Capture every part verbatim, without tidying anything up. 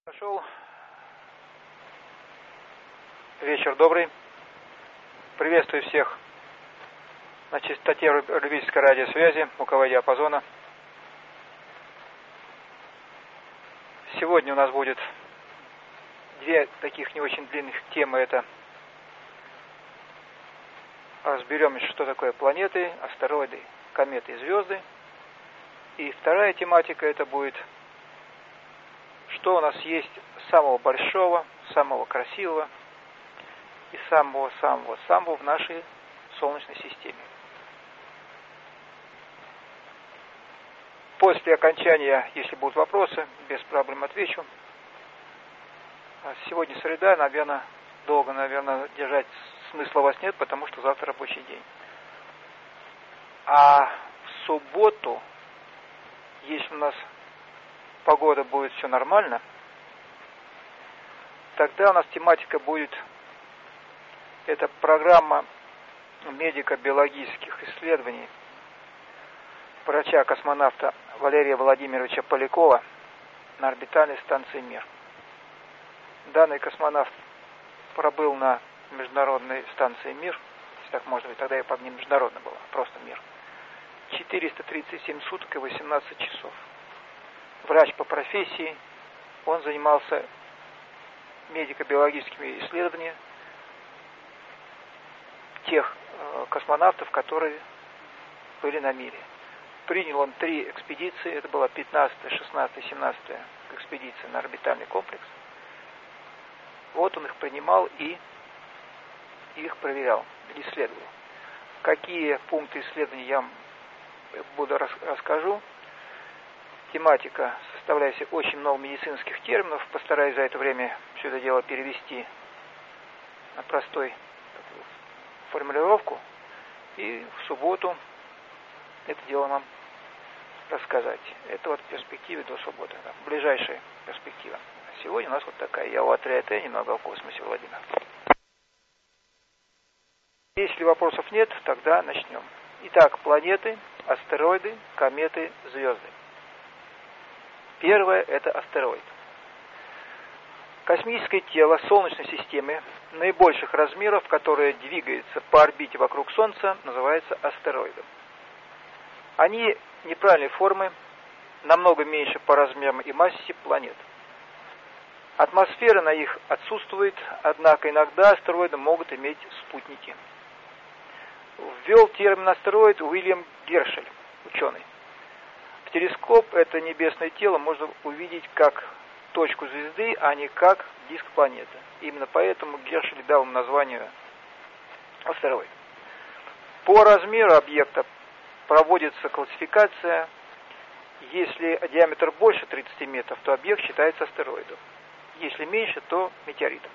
Пошел. Вечер добрый. Приветствую всех на частоте любительской радиосвязи, звукового диапазона. Сегодня у нас будет две таких не очень длинных темы. Это разберем, что такое планеты, астероиды, кометы и звезды. И вторая тематика это будет, что у нас есть самого большого, самого красивого и самого-самого-самого в нашей Солнечной системе. После окончания, если будут вопросы, без проблем отвечу. Сегодня среда, наверное, долго, наверное, держать смысла у вас нет, потому что завтра рабочий день. А в субботу, если у нас погода будет все нормально, тогда у нас тематика будет, это программа медико-биологических исследований врача-космонавта Валерия Владимировича Полякова на орбитальной станции «Мир». Данный космонавт пробыл на международной станции «Мир», если так можно быть, тогда я не международно была, просто «Мир», четыреста тридцать семь суток и восемнадцать часов. Врач по профессии, он занимался медико-биологическими исследованиями тех э, космонавтов, которые были на Мире. Принял он три экспедиции, это была пятнадцатая, шестнадцатая, семнадцатая экспедиция на орбитальный комплекс. Вот он их принимал и их проверял, исследовал. Какие пункты исследований я вам буду рас- расскажу. Тематика составляет очень много медицинских терминов. Постараюсь за это время все это дело перевести на простой такую формулировку. И в субботу это дело вам рассказать. Это вот в перспективе до субботы. Да, ближайшая перспектива. Сегодня у нас вот такая. Я у отряда немного в космосе, Владимир. Если вопросов нет, тогда начнем. Итак, планеты, астероиды, кометы, звезды. Первое – это астероид. Космическое тело Солнечной системы наибольших размеров, которое двигается по орбите вокруг Солнца, называется астероидом. Они неправильной формы, намного меньше по размерам и массе планет. Атмосфера на них отсутствует, однако иногда астероиды могут иметь спутники. Ввел термин астероид Уильям Гершель, ученый. В телескоп это небесное тело можно увидеть как точку звезды, а не как диск планеты. Именно поэтому Гершель дал ему название астероид. По размеру объекта проводится классификация. Если диаметр больше тридцати метров, то объект считается астероидом. Если меньше, то метеоритом.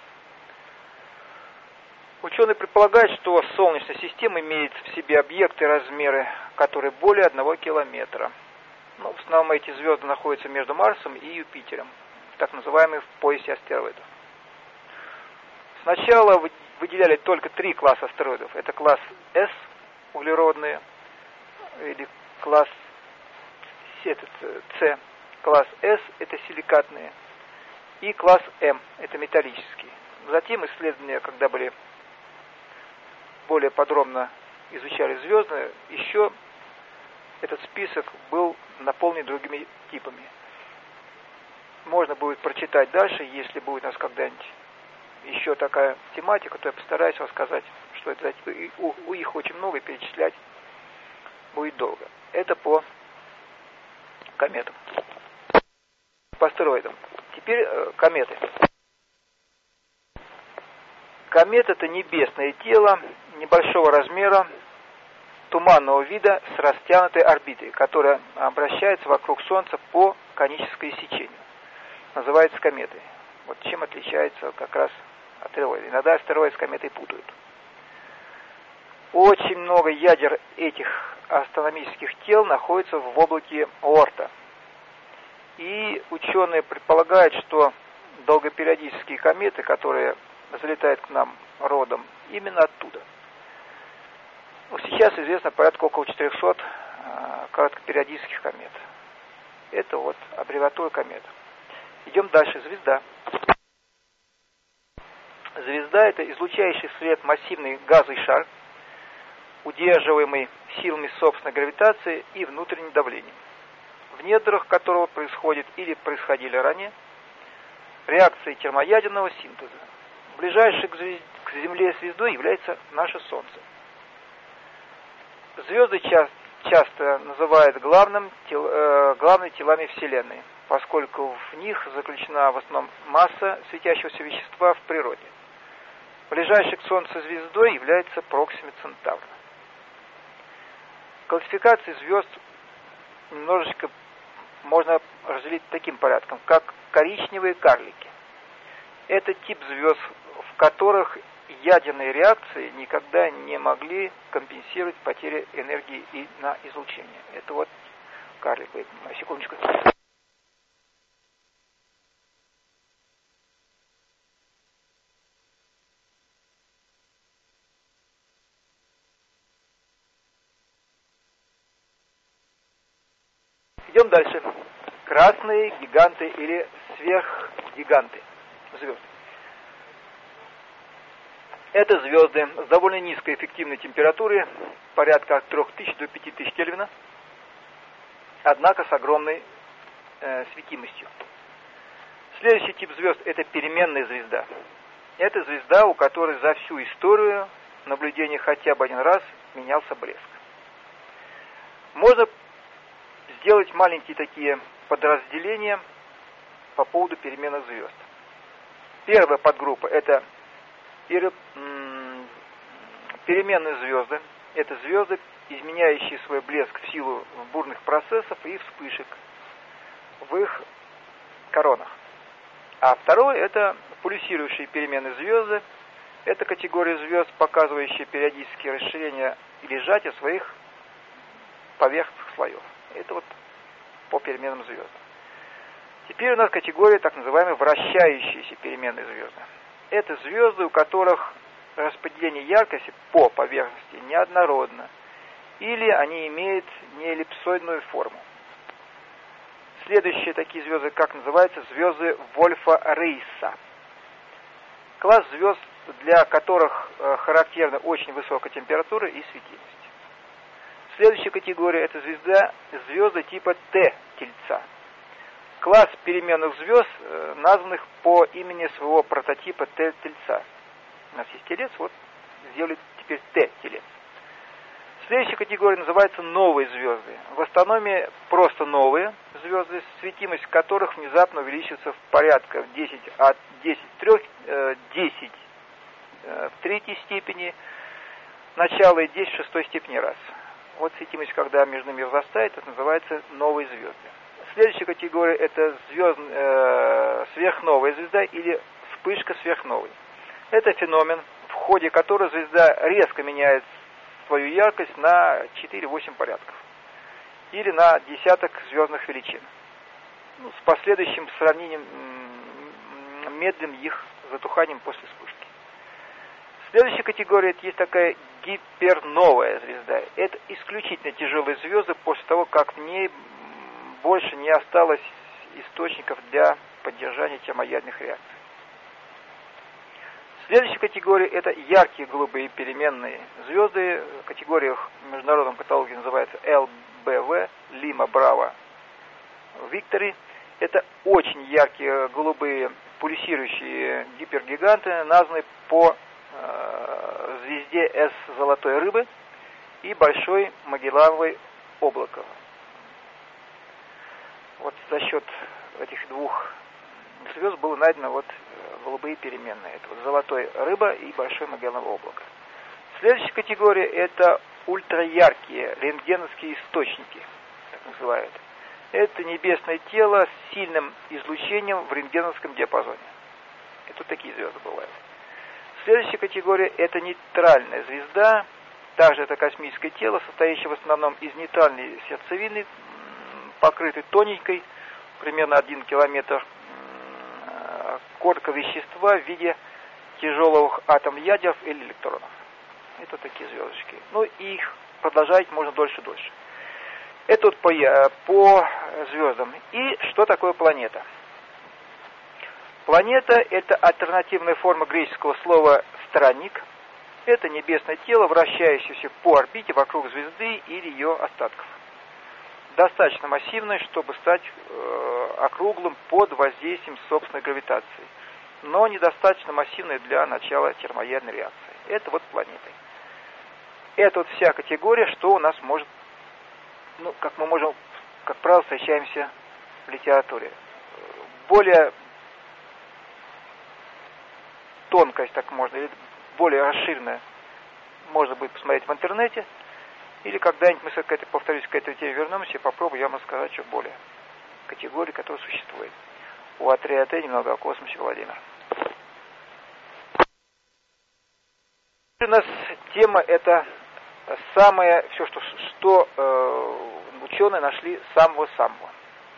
Ученые предполагают, что Солнечная система имеет в себе объекты размеры, которые более одного километра. Ну, в основном эти звезды находятся между Марсом и Юпитером, так называемые в поясе астероидов. Сначала выделяли только три класса астероидов. Это класс С, углеродные, или класс С, класс С, это силикатные, и класс М, это металлические. Затем исследования, когда были более подробно изучали звезды, еще этот список был наполнен другими типами. Можно будет прочитать дальше, если будет у нас когда-нибудь еще такая тематика, то я постараюсь рассказать, что это за типы. У, у их очень много, и перечислять будет долго. Это по кометам. По астероидам. Теперь э, кометы. Комета – это небесное тело небольшого размера, туманного вида с растянутой орбитой, которая обращается вокруг Солнца по конической сечению. Называется кометой. Вот чем отличается как раз астероиды. Иногда астероиды с кометой путают. Очень много ядер этих астрономических тел находится в облаке Оорта. И ученые предполагают, что долгопериодические кометы, которые залетают к нам родом, именно оттуда. Ну, сейчас известно порядка около четырехсот э, короткопериодических комет. Это вот аббревиатура комет. Идем дальше. Звезда. Звезда – это излучающий свет массивный газовый шар, удерживаемый силами собственной гравитации и внутренним давлением, в недрах которого происходит или происходили ранее реакции термоядерного синтеза. Ближайшей к, звезд... к Земле звездой является наше Солнце. Звезды ча... часто называют главным, тел... э, главными телами Вселенной, поскольку в них заключена в основном масса светящегося вещества в природе. Ближайшей к Солнцу звездой является Проксима Центавра. Классификации звезд немножечко можно разделить таким порядком, как коричневые карлики. Это тип звезд, в которых ядерные реакции никогда не могли компенсировать потери энергии и на излучение. Это вот карликовые. Секундочку. Идем дальше. Красные гиганты или сверхгиганты звезд. Это звезды с довольно низкой эффективной температурой, порядка от трёх тысяч до пяти тысяч Кельвина, однако с огромной э, светимостью. Следующий тип звезд – это переменная звезда. Это звезда, у которой за всю историю наблюдения хотя бы один раз менялся блеск. Можно сделать маленькие такие подразделения по поводу переменных звезд. Первая подгруппа – это переменные звезды. Это звезды, изменяющие свой блеск в силу бурных процессов и вспышек в их коронах. А второе – это пульсирующие переменные звезды. Это категория звезд, показывающие периодические расширения или сжатия своих поверхностных слоев. Это вот по переменным звездам. Теперь у нас категория так называемые вращающиеся переменные звезды. Это звезды, у которых распределение яркости по поверхности неоднородно, или они имеют неэллипсоидную форму. Следующие такие звезды, как называются, звезды Вольфа-Рейса. Класс звезд, для которых характерна очень высокая температура и светимость. Следующая категория – это звезда, звезды типа Т-тельца. Класс переменных звезд, названных по имени своего прототипа Т-тельца. У нас есть телец, вот сделали теперь Т-телец. Следующая категория называется новые звезды. В астрономии просто новые звезды, светимость которых внезапно увеличивается в порядка в десять от десяти в трех, десять в третьей степени, начало и десять в шестой степени раз. Вот светимость, когда между ними возрастает, это называется новые звезды. Следующая категория – это звезд, э, сверхновая звезда или вспышка сверхновой. Это феномен, в ходе которого звезда резко меняет свою яркость на четыре-восемь порядков или на десяток звездных величин, ну, с последующим сравнением медленным их затуханием после вспышки. Следующая категория – это есть такая гиперновая звезда. Это исключительно тяжелые звезды после того, как в ней больше не осталось источников для поддержания термоядерных реакций. Следующая категория – это яркие голубые переменные звезды. Категория в международном каталоге называется эл бэ вэ, Lima Bravo Victory. Это очень яркие голубые пульсирующие гипергиганты, названные по э, звезде С Золотой Рыбы и Большой Магеллановой облако. Вот за счет этих двух звезд было найдено вот голубые переменные. Это вот Золотой Рыба и Большое Магеллановое облако. Следующая категория – это ультраяркие рентгеновские источники, так называют. Это небесное тело с сильным излучением в рентгеновском диапазоне. Это такие звезды бывают. Следующая категория – это нейтральная звезда. Также это космическое тело, состоящее в основном из нейтральной сердцевины, покрытой тоненькой, примерно один километр, корка вещества в виде тяжелых атом ядер или электронов. Это такие звездочки. Ну и их продолжать можно дольше и дольше. Это вот по, по звездам. И что такое планета? Планета – это альтернативная форма греческого слова «странник». Это небесное тело, вращающееся по орбите вокруг звезды или ее остатков. Достаточно массивное, чтобы стать э, округлым под воздействием собственной гравитации, но недостаточно массивное для начала термоядерной реакции. Это вот планеты. Это вот вся категория, что у нас может, ну, как мы можем, как правило, встречаемся в литературе. Более тонкость, так можно, или более расширенная, можно будет посмотреть в интернете, или когда-нибудь мы, к этой, повторюсь, к этой теме вернемся и попробую я вам рассказать что более категории, которые существуют. У А три А Т немного о космосе, Владимир. У нас тема это самое, все, что, что э, ученые нашли самого-самого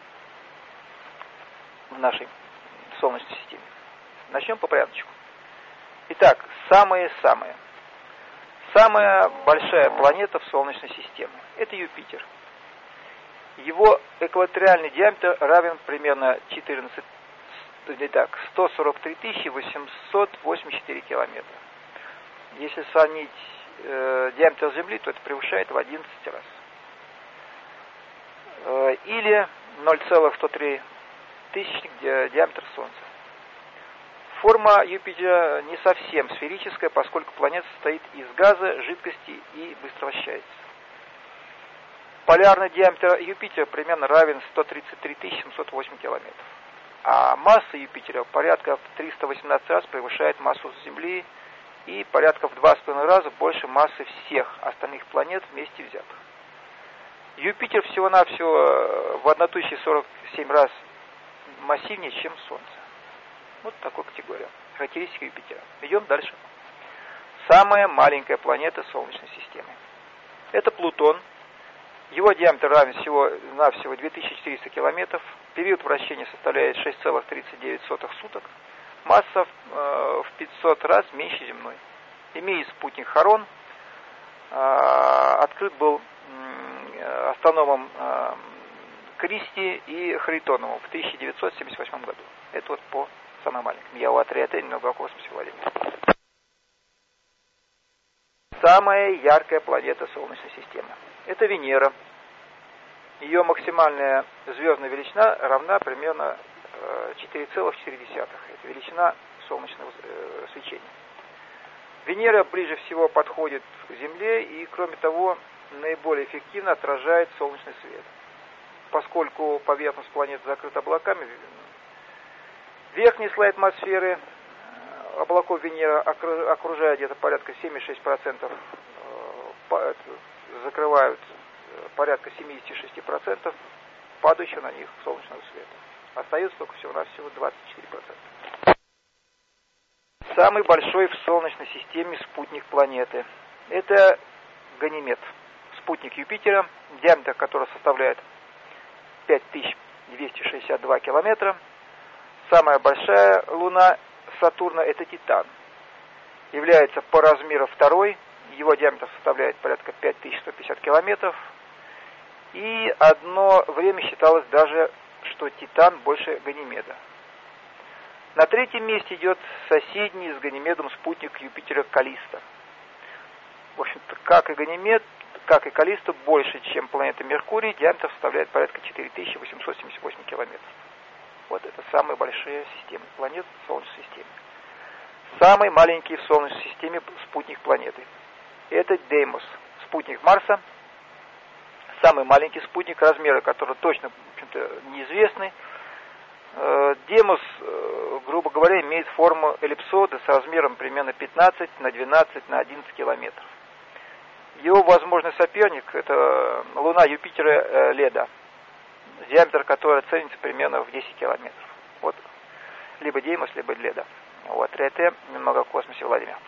в нашей Солнечной системе. Начнем по порядочку. Итак, самое-самое. Самая большая планета в Солнечной системе – это Юпитер. Его экваториальный диаметр равен примерно четырнадцать, так, сто сорок три тысячи восемьсот восемьдесят четыре километра. Если сравнить э, диаметр Земли, то это превышает в одиннадцать раз. Э, или ноль целых сто три тысячных ди, диаметр Солнца. Форма Юпитера не совсем сферическая, поскольку планета состоит из газа, жидкости и быстро вращается. Полярный диаметр Юпитера примерно равен сто тридцать три тысячи семьсот восемь километров. А масса Юпитера порядка в триста восемнадцать раз превышает массу Земли и порядка в два с половиной раза больше массы всех остальных планет вместе взятых. Юпитер всего-навсего в тысячу сорок семь раз массивнее, чем Солнце. Вот такая категория. Характеристика Юпитера. Идем дальше. Самая маленькая планета Солнечной системы. Это Плутон. Его диаметр равен всего-навсего две тысячи четыреста километров. Период вращения составляет шесть целых тридцать девять сотых суток. Масса э, в пятьсот раз меньше земной. Имеет спутник Харон. Э, открыт был э, астрономом э, Кристи и Харитоновым в тысяча девятьсот семьдесят восьмом году. Это вот по самым маленьким. Я у А три А Т немного о космосе, Владимир. Самая яркая планета Солнечной системы. Это Венера. Ее максимальная звездная величина равна примерно четыре целых четыре десятых. Это величина солнечного свечения. Венера ближе всего подходит к Земле и, кроме того, наиболее эффективно отражает солнечный свет. Поскольку поверхность планеты закрыта облаками, верхний слой атмосферы облаков Венеры окружает где-то порядка семьдесят шесть процентов, закрывают порядка семьдесят шесть процентов падающего на них солнечного света. Остается только всего-навсего двадцать четыре процента. Самый большой в Солнечной системе спутник планеты – это Ганимед, спутник Юпитера, диаметр которого составляет пять тысяч двести шестьдесят два километра. Самая большая луна Сатурна – это Титан. Является по размеру второй, его диаметр составляет порядка пять тысяч сто пятьдесят километров. И одно время считалось даже, что Титан больше Ганимеда. На третьем месте идет соседний с Ганимедом спутник Юпитера Каллиста. В общем-то, как и Ганимед, как и Каллиста, больше, чем планета Меркурий, диаметр составляет порядка четыре тысячи восемьсот семьдесят восемь километров. Вот это самые большие системы планет в Солнечной системе. Самый маленький в Солнечной системе спутник планеты – это Деймос, спутник Марса. Самый маленький спутник, размеры которого точно, в общем-то, неизвестны. Деймос, грубо говоря, имеет форму эллипсоида с размером примерно пятнадцать на двенадцать на одиннадцать километров. Его возможный соперник – это луна Юпитера Леда, диаметр которой ценится примерно в десять километров. Вот либо Деймос, либо Леда. Вот, А три А Т, немного о космосе, Владимир.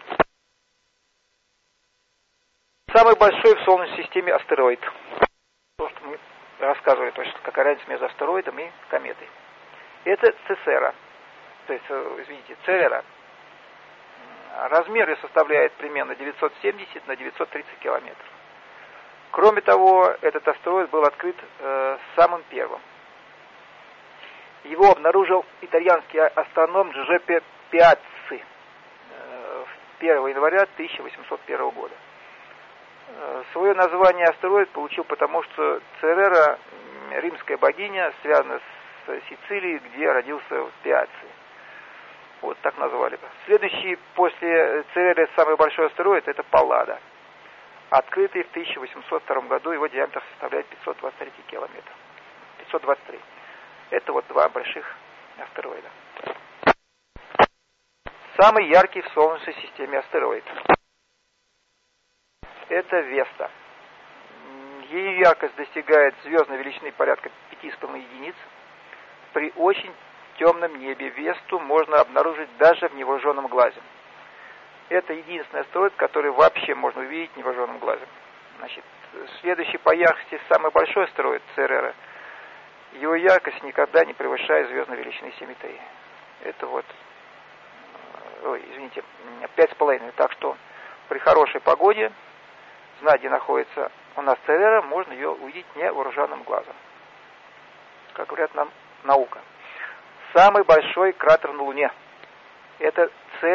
Самый большой в Солнечной системе астероид. То, что мы рассказывали, то есть какая разница между астероидом и кометой. Это Цесера, то есть, извините, Церера. Размер ее составляет примерно девятьсот семьдесят на девятьсот тридцать километров. Кроме того, этот астероид был открыт э, самым первым. Его обнаружил итальянский астроном Джузеппе Пиацци первого января тысяча восемьсот первого года. Свое название астероид получил потому, что Церера, римская богиня, связана с Сицилией, где родился Пиацци. Вот так назвали. Следующий после Цереры самый большой астероид — это Паллада, открытый в тысяча восемьсот втором году. Его диаметр составляет пятьсот двадцать три километра. пятьсот двадцать три. Это вот два больших астероида. Самый яркий в Солнечной системе астероид — это Веста. Ее яркость достигает звездной величины порядка пяти с половиной единиц. При очень темном небе Весту можно обнаружить даже в невооруженном глазе. Это единственный астероид, который вообще можно увидеть невооруженным глазом. Значит, следующий по яркости самый большой астероид Церера. Его яркость никогда не превышает звездной величины семь и три. Это вот, ой, извините, пять с половиной. Так что при хорошей погоде, зная, где находится у нас Церера, можно ее увидеть невооруженным глазом. Как говорят нам наука. Самый большой кратер на Луне — это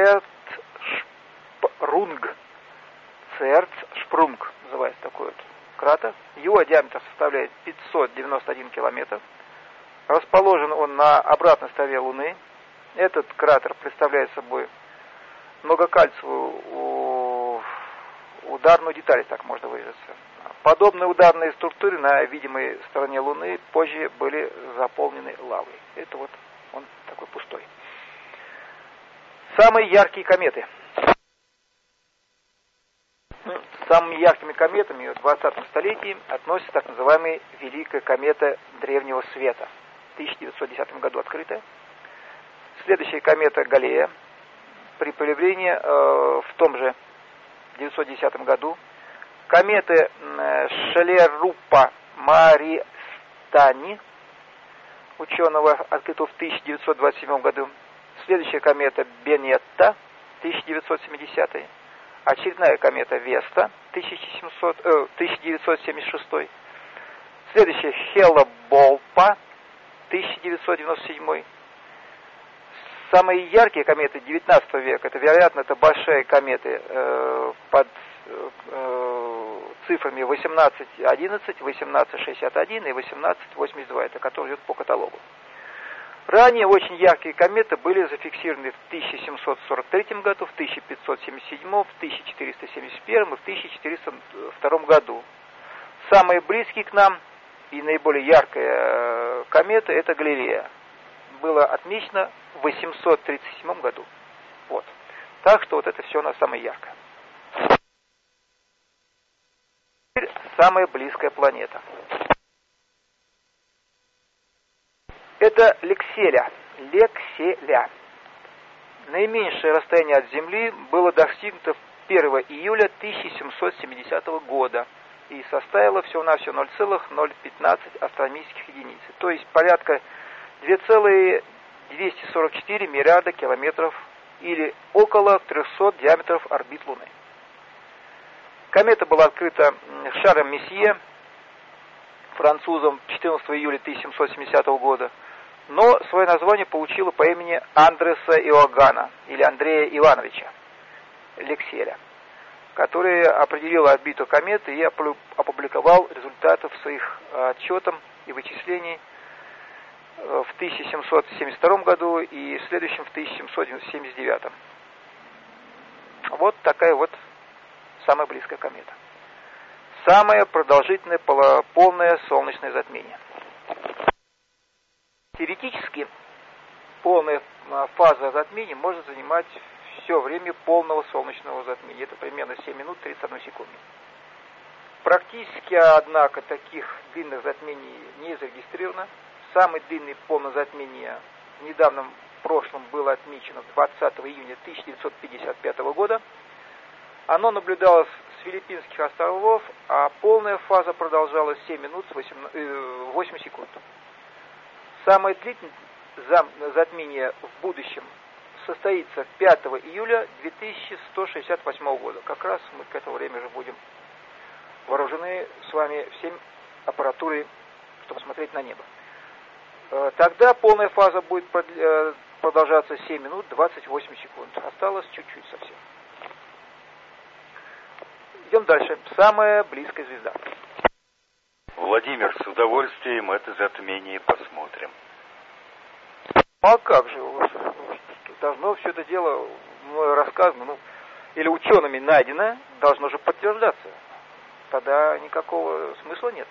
Церцшпрунг. Церцшпрунг называется такой вот кратер. Его диаметр составляет пятьсот девяносто один километр. Расположен он на обратной стороне Луны. Этот кратер представляет собой многокальцевую ударную деталь, так можно выразиться. Подобные ударные структуры на видимой стороне Луны позже были заполнены лавой. Это вот он такой пустой. Самые яркие кометы. Самыми яркими кометами в двадцатом столетии относится так называемая Великая комета Древнего Света, в тысяча девятьсот десятом году открытая. Следующая комета Галлея, при появлении э, в том же девятьсот десятом году. Кометы э, Шелерупа-Маристани, ученого, открытого в тысяча девятьсот двадцать седьмом году. Следующая комета Бенетта, тысяча девятьсот семидесятый. Очередная комета Веста, тысяча девятьсот семьдесят шестой. Следующая Хелла-Болпа, тысяча девятьсот девяносто седьмой. Самые яркие кометы девятнадцатого века, это, вероятно, это большие кометы э, под э, цифрами восемнадцать одиннадцать, восемнадцать шестьдесят один и восемнадцать восемьдесят два, это который идет по каталогу. Ранее очень яркие кометы были зафиксированы в тысяча семьсот сорок третьем году, в тысяча пятьсот семьдесят седьмом, в тысяча четыреста семьдесят первом и в тысяча четыреста втором году. Самые близкие к нам и наиболее яркая комета — это Галилея. Было отмечено в восемьсот тридцать седьмом году. Вот. Так что вот это все у нас самое яркое. Теперь самая близкая планета. Это Лекселя. Лекселя. Наименьшее расстояние от Земли было достигнуто первого июля тысяча семьсот семидесятого года и составило всего-навсего ноль целых ноль пятнадцать астрономических единиц. То есть порядка два целых двести сорок четыре миллиарда километров или около трехсот диаметров орбит Луны. Комета была открыта Шаром Месье, французом, четырнадцатого июля тысяча семьсот семидесятого года, но свое название получила по имени Андреса Иоганна или Андрея Ивановича Лекселя, который определил орбиту кометы и опубликовал результаты своих отчетов и вычислений в тысяча семьсот семьдесят втором году и в следующем в тысяча семьсот семьдесят девятом. Вот такая вот самая близкая комета. Самое продолжительное полное солнечное затмение. Теоретически полная фаза затмения может занимать все время полного солнечного затмения. Это примерно семь минут тридцать одну секунду. Практически, однако, таких длинных затмений не зарегистрировано. Самое длинное полное затмение в недавнем прошлом было отмечено двадцатого июня тысяча девятьсот пятьдесят пятого года. Оно наблюдалось с Филиппинских островов, а полная фаза продолжалась семь минут восемь секунд. Самое длительное затмение в будущем состоится пятого июля две тысячи сто шестьдесят восьмого года. Как раз мы к этому времени же будем вооружены с вами всем аппаратурой, чтобы смотреть на небо. тогда полная фаза будет продолжаться семь минут двадцать восемь секунд. Осталось чуть-чуть совсем. Идем дальше. Самая близкая звезда. Владимир, с удовольствием это затмение посмотрим. А как же? Должно все это дело рассказано, ну, или учеными найдено, должно же подтверждаться. Тогда никакого смысла нет.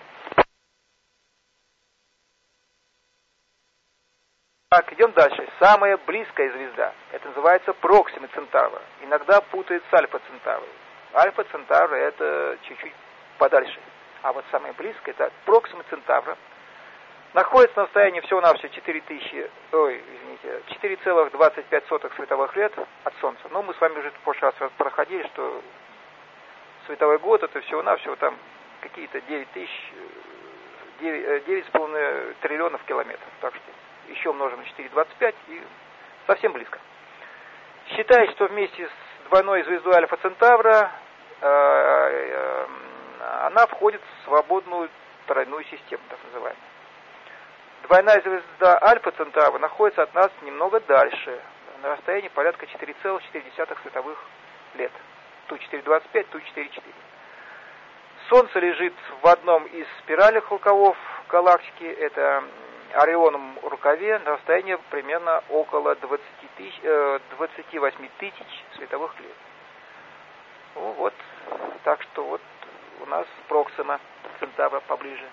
Так, идем дальше. Самая близкая звезда. Это называется Проксима Центавра. Иногда путают с Альфа Центаврой. Альфа Центавра это чуть-чуть подальше. А вот самая близкая это Проксима Центавра. Находится на расстоянии всего-навсего четыре тысячи, ой, извините, четыре целых двадцать пять сотых световых лет от Солнца. Но мы с вами уже в прошлый раз проходили, что световой год это всего-навсего там какие-то девять тысяч, девять с половиной триллионов километров. Так что еще умножим на четыре целых двадцать пять и совсем близко. Считается, что вместе с двойной звездой Альфа Центавра э, э, она входит в свободную тройную систему, так называемую. Двойная звезда Альфа Центавра находится от нас немного дальше, на расстоянии порядка четыре целых четыре десятых световых лет. Ту четыре целых двадцать пять, ту четыре целых четыре. Солнце лежит в одном из спиральных рукавов галактики, это Орионовом рукаве, на расстоянии примерно около двадцати тысяч, двадцати восьми тысяч световых лет. Ну, вот, так что вот у нас Проксима Центавра поближе.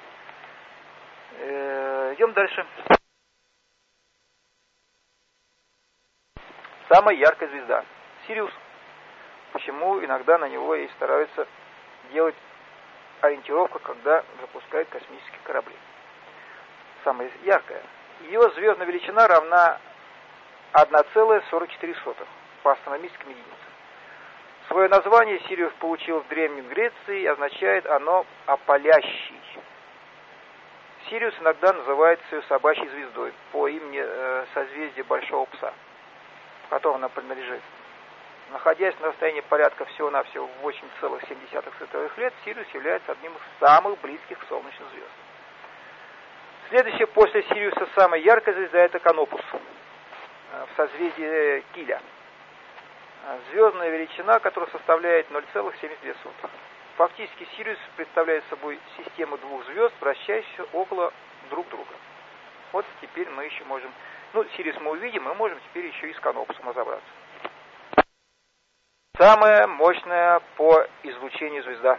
Э, идем дальше. Самая яркая звезда. Сириус. Почему иногда на него и стараются делать ориентировку, когда запускают космические корабли. Самая яркая. Ее звездная величина равна одна целая сорок четыре сотых по астрономическим единицам. Свое название Сириус получил в Древней Греции, и означает оно «опалящий». Сириус иногда называется собачьей звездой по имени э, созвездия Большого Пса, которому она принадлежит. Находясь на расстоянии порядка всего-навсего восемь целых семь десятых световых лет, Сириус является одним из самых близких к солнечным звездам. Следующая после Сириуса самая яркая звезда это Канопус в созвездии Киля. Звездная величина, которая составляет ноль целых семьдесят две сотых. Фактически Сириус представляет собой систему двух звезд, вращающихся около друг друга. Вот теперь мы еще можем, ну, Сириус мы увидим, мы можем теперь еще и с Канопусом разобраться. Самая мощная по излучению звезда.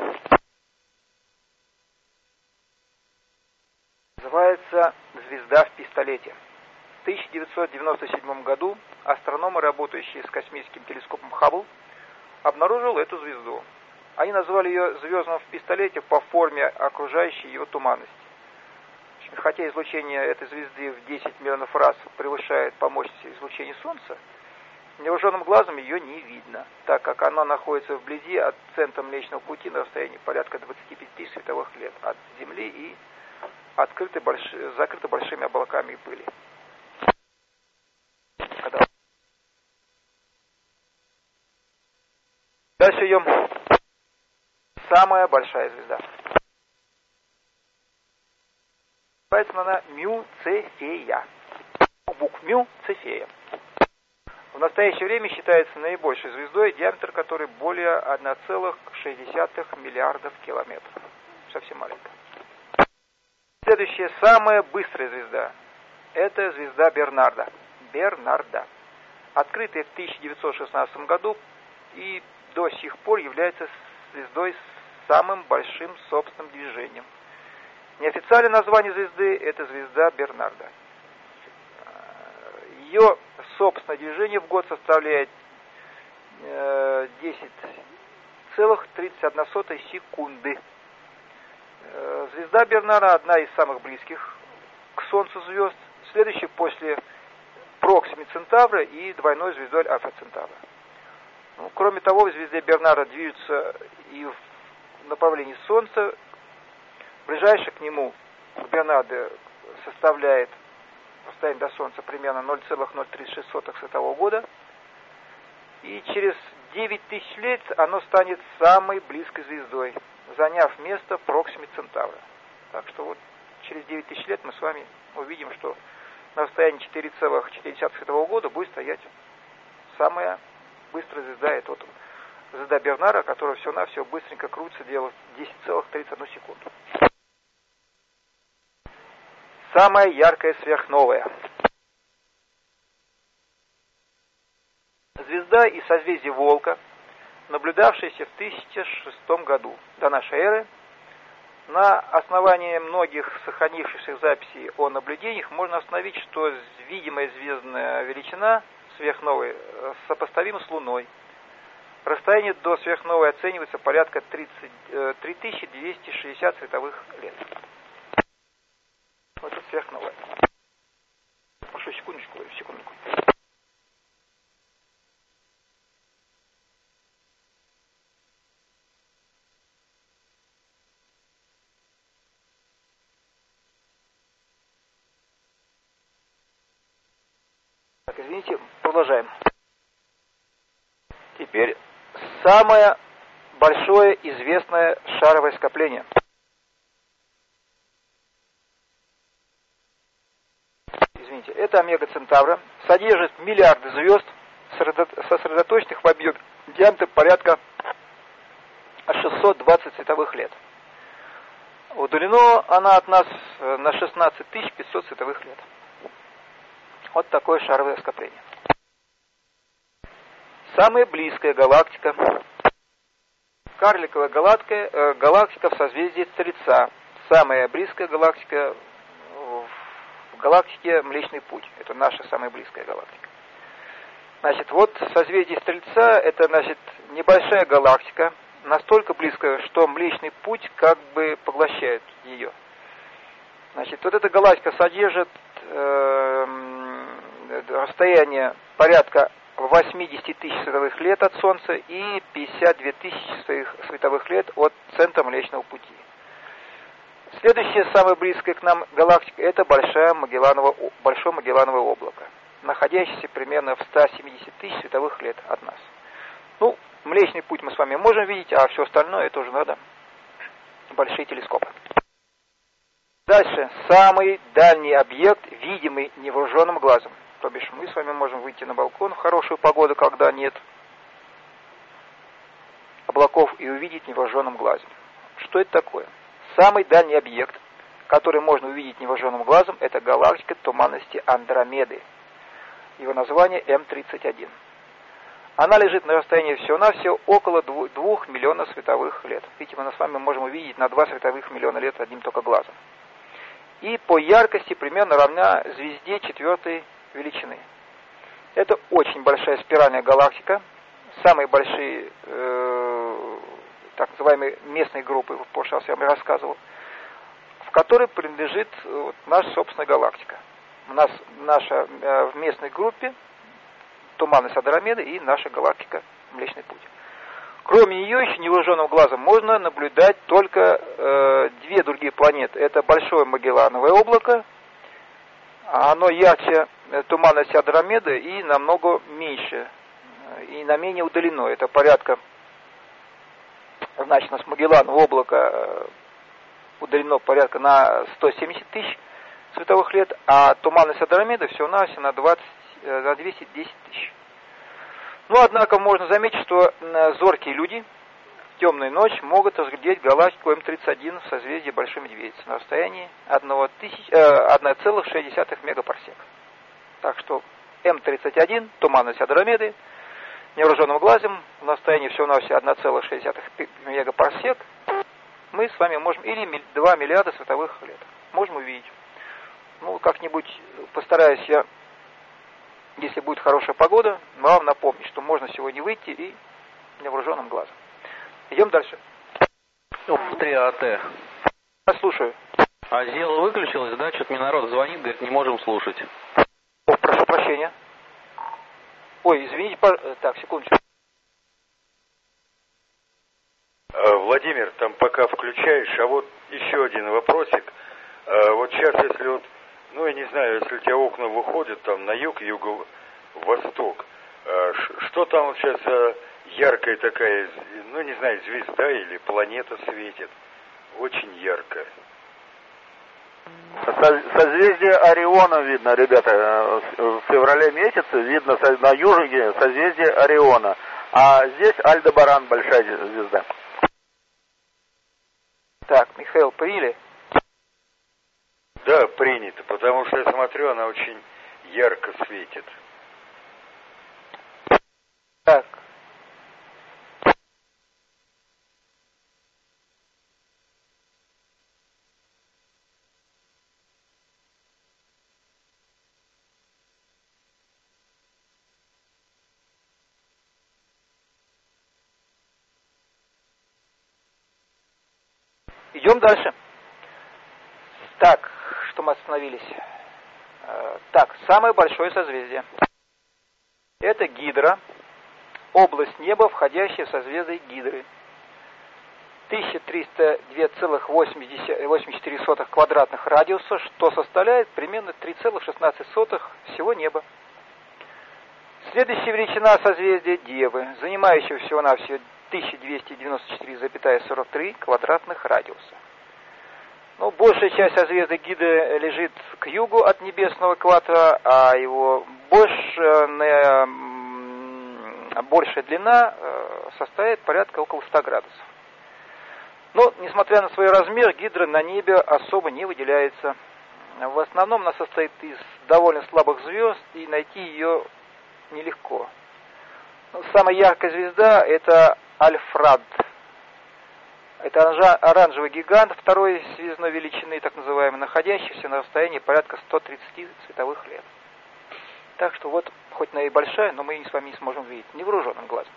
Называется звезда в пистолете. В тысяча девятьсот девяносто седьмом году астрономы, работающие с космическим телескопом Хаббл, обнаружили эту звезду. Они назвали ее звездным в пистолете по форме окружающей его туманности. Хотя излучение этой звезды в десять миллионов раз превышает по мощности излучение Солнца, невооруженным глазом ее не видно, так как она находится вблизи от центра Млечного Пути на расстоянии порядка двадцати пяти тысяч световых лет от Земли и открыты больш... закрыты большими облаками и пыли. Когда... Дальше идем. Самая большая звезда. Называется она Мю-Цефея. Буква Мю Цефея. В настоящее время считается наибольшей звездой, диаметр которой более одна целая шесть десятых миллиардов километров. Совсем маленькая. Следующая, самая быстрая звезда. Это звезда Бернарда. Бернарда. Открытая в тысяча девятьсот шестнадцатом году и до сих пор является звездой с самым большим собственным движением. Неофициальное название звезды – это звезда Бернарда. Ее собственное движение в год составляет десять целых тридцать одна сотая секунды. Звезда Бернарда одна из самых близких к Солнцу звезд, следующая после Проксимы Центавра и двойной звездой Альфа Центавра. Ну, кроме того, в звезде Бернарда движется и в направлении Солнца. Ближайший к нему, к Бернарде, составляет расстояние до Солнца примерно ноль целых ноль тридцать шесть сотых светового года. И через девять тысяч лет оно станет самой близкой звездой, заняв место Проксимы Центавра. Так что вот через девять тысяч лет мы с вами увидим, что на расстоянии четыре целых четыре десятых светового года будет стоять самая быстрая звезда, это вот звезда Бернара, которая все-навсего быстренько крутится, делает десять целых тридцать одну секунду. Самая яркая сверхновая. Звезда из созвездия Волка, наблюдавшаяся в тысяча шестом году до нашей эры. На основании многих сохранившихся записей о наблюдениях можно установить, что видимая звездная величина сверхновой сопоставима с Луной. Расстояние до сверхновой оценивается порядка три тысячи двести шестьдесят световых лет. Вот это сверхновая. Прошу секундочку, секундочку. Так, извините, продолжаем. Теперь самое большое известное шаровое скопление. Извините, это Омега Центавра. Содержит миллиарды звезд, сосредоточенных в объеме диаметра порядка шестьсот двадцать световых лет. Удалена она от нас на шестнадцать тысяч пятьсот световых лет. Вот такое шаровое скопление. Самая близкая галактика. Карликовая галактика, э, галактика в созвездии Стрельца. Самая близкая галактика в галактике Млечный Путь. Это наша самая близкая галактика. Значит, вот созвездие Стрельца, это, значит, небольшая галактика, настолько близкая, что Млечный Путь как бы поглощает ее. Значит, вот эта галактика содержит э, расстояние порядка восемьдесят тысяч световых лет от Солнца и пятьдесят две тысячи световых лет от центра Млечного Пути. Следующая, самая близкая к нам галактика, это Большое Магелланово, Большое Магеллановое облако, находящееся примерно в ста семидесяти тысяч световых лет от нас. Ну, Млечный Путь мы с вами можем видеть, а все остальное это уже надо большие телескопы. Дальше, самый дальний объект, видимый невооруженным глазом. То бишь мы с вами можем выйти на балкон в хорошую погоду, когда нет облаков, и увидеть невооруженным глазом. Что это такое? Самый дальний объект, который можно увидеть невооруженным глазом, это галактика туманности Андромеды. Его название эм тридцать один. Она лежит на расстоянии всего-навсего около двух миллионов световых лет. Видите, мы с вами можем увидеть на два световых миллиона лет одним только глазом. И по яркости примерно равна звезде четвертой величины. Это очень большая спиральная галактика. Самые большие, э, так называемые местные группы, в прошлый раз я вам рассказывал, в которой принадлежит вот, наша собственная галактика. У нас наша э, в местной группе туманность Андромеды и наша галактика Млечный Путь. Кроме нее, еще невооруженным глазом можно наблюдать только э, две другие планеты. Это Большое Магеллановое облако, оно ярче туманности Андромеды и намного меньше, и на менее удалено. Это порядка, значит, у нас Магеллановое облако удалено порядка на сто семьдесят тысяч световых лет, а туманность Андромеды всего-навсего на, двадцать, на двести десять тысяч. Но, однако, можно заметить, что зоркие люди в темную ночь могут разглядеть галактику эм тридцать один в созвездии Большой Медведицы на расстоянии одна целая шесть десятых мегапарсек. Так что эм тридцать один, туманность Андромеды, невооруженным глазом на расстоянии всего-навсего одна целая шесть десятых мегапарсек мы с вами можем, или два миллиарда световых лет, можем увидеть. Ну, как-нибудь постараюсь я, если будет хорошая погода, вам напомню, что можно сегодня выйти и невооруженным глазом. Идем дальше. три а тэ. Я слушаю. А зело выключилось, да? Что-то мне народ звонит, говорит, не можем слушать. О, прошу прощения. Ой, извините, пож... так, секундочку. Владимир, там пока включаешь, а вот еще один вопросик. Вот сейчас, если вот, ну, я не знаю, если у тебя окна выходят там на юг, юго-восток, что там вот сейчас яркая такая, ну, не знаю, звезда или планета светит, очень яркая. Созвездие Ориона видно, ребята, в феврале месяце видно на юге созвездие Ориона, а здесь Альдебаран, большая звезда. Так, Михаил, приняли? Да, принято, потому что я смотрю, она очень ярко светит. Так. Идем дальше. Так, что мы остановились? Так, самое большое созвездие. Это Гидра, область неба, входящая в созвездие Гидры. тысяча триста два целых восемьдесят четыре сотых квадратных радиуса, что составляет примерно три целых шестнадцать сотых всего неба. Следующая величина созвездия Девы, занимающего всего-навсего тысяча двести девяносто четыре целых сорок три квадратных радиуса. Ну, большая часть созвездия Гидры лежит к югу от небесного экватора, а его большая, большая длина составляет порядка около ста градусов. Но, несмотря на свой размер, Гидра на небе особо не выделяется. В основном она состоит из довольно слабых звезд, и найти ее нелегко. Самая яркая звезда – это Альфрад. Это оранжевый гигант второй звездной величины, так называемый, находящийся на расстоянии порядка ста тридцати световых лет. Так что вот, хоть она и большая, но мы ее с вами не сможем видеть невооруженным глазом.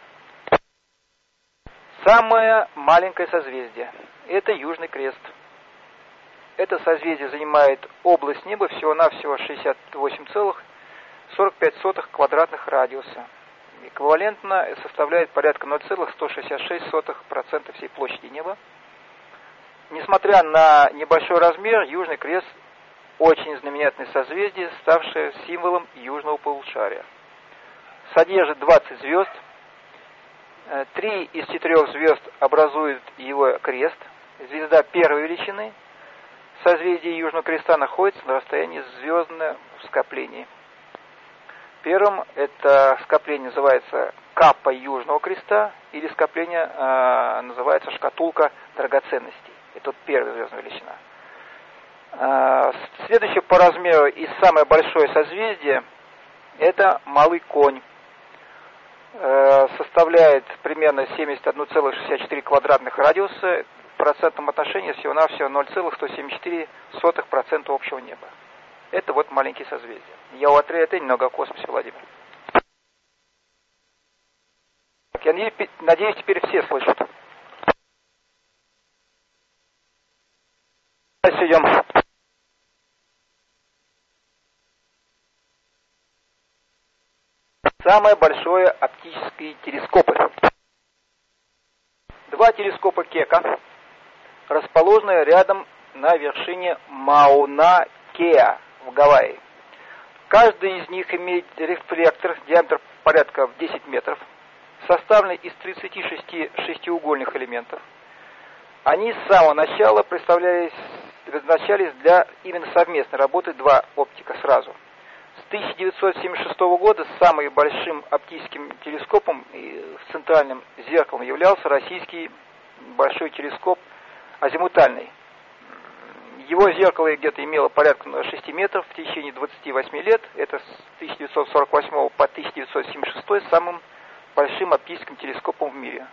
Самое маленькое созвездие – это Южный Крест. Это созвездие занимает область неба всего-навсего шестьдесят восемь целых сорок пять сотых квадратных радиуса. Эквивалентно составляет порядка ноль целых сто шестьдесят шесть сотых процента всей площади неба. Несмотря на небольшой размер, Южный Крест очень знаменательное созвездие, ставшее символом южного полушария. Содержит двадцать звезд. Три из четырех звезд образуют его крест. Звезда первой величины, созвездие Южного Креста, находится на расстоянии звездного скопления. Первым это скопление называется Каппа Южного Креста, или скопление э, называется шкатулка драгоценностей. Это вот первая звездная величина. Э, следующее по размеру и самое большое созвездие это Малый Конь. Э, составляет примерно семьдесят один целых шестьдесят четыре квадратных радиуса. В процентном отношении всего-навсего ноль целых сто семьдесят четыре сотых процента общего неба. Это вот маленькие созвездия. Я у Атрея немного о космосе, Владимир. Я надеюсь, теперь все слышат. Дальше идем. Самое большое оптические телескопы. Два телескопа Кека, расположенные рядом на вершине Мауна-Кеа в Гавайи. Каждый из них имеет рефлектор, диаметр порядка в десять метров, составленный из тридцати шести шестиугольных элементов. Они с самого начала представлялись, предназначались для именно совместной работы два оптика сразу. С тысяча девятьсот семьдесят шестого года самым большим оптическим телескопом и центральным зеркалом являлся российский большой телескоп азимутальный. Его зеркало где-то имело порядка шести метров в течение двадцати восьми лет. Это с тысяча девятьсот сорок восьмого по тысяча девятьсот семьдесят шестой самым большим оптическим телескопом в мире.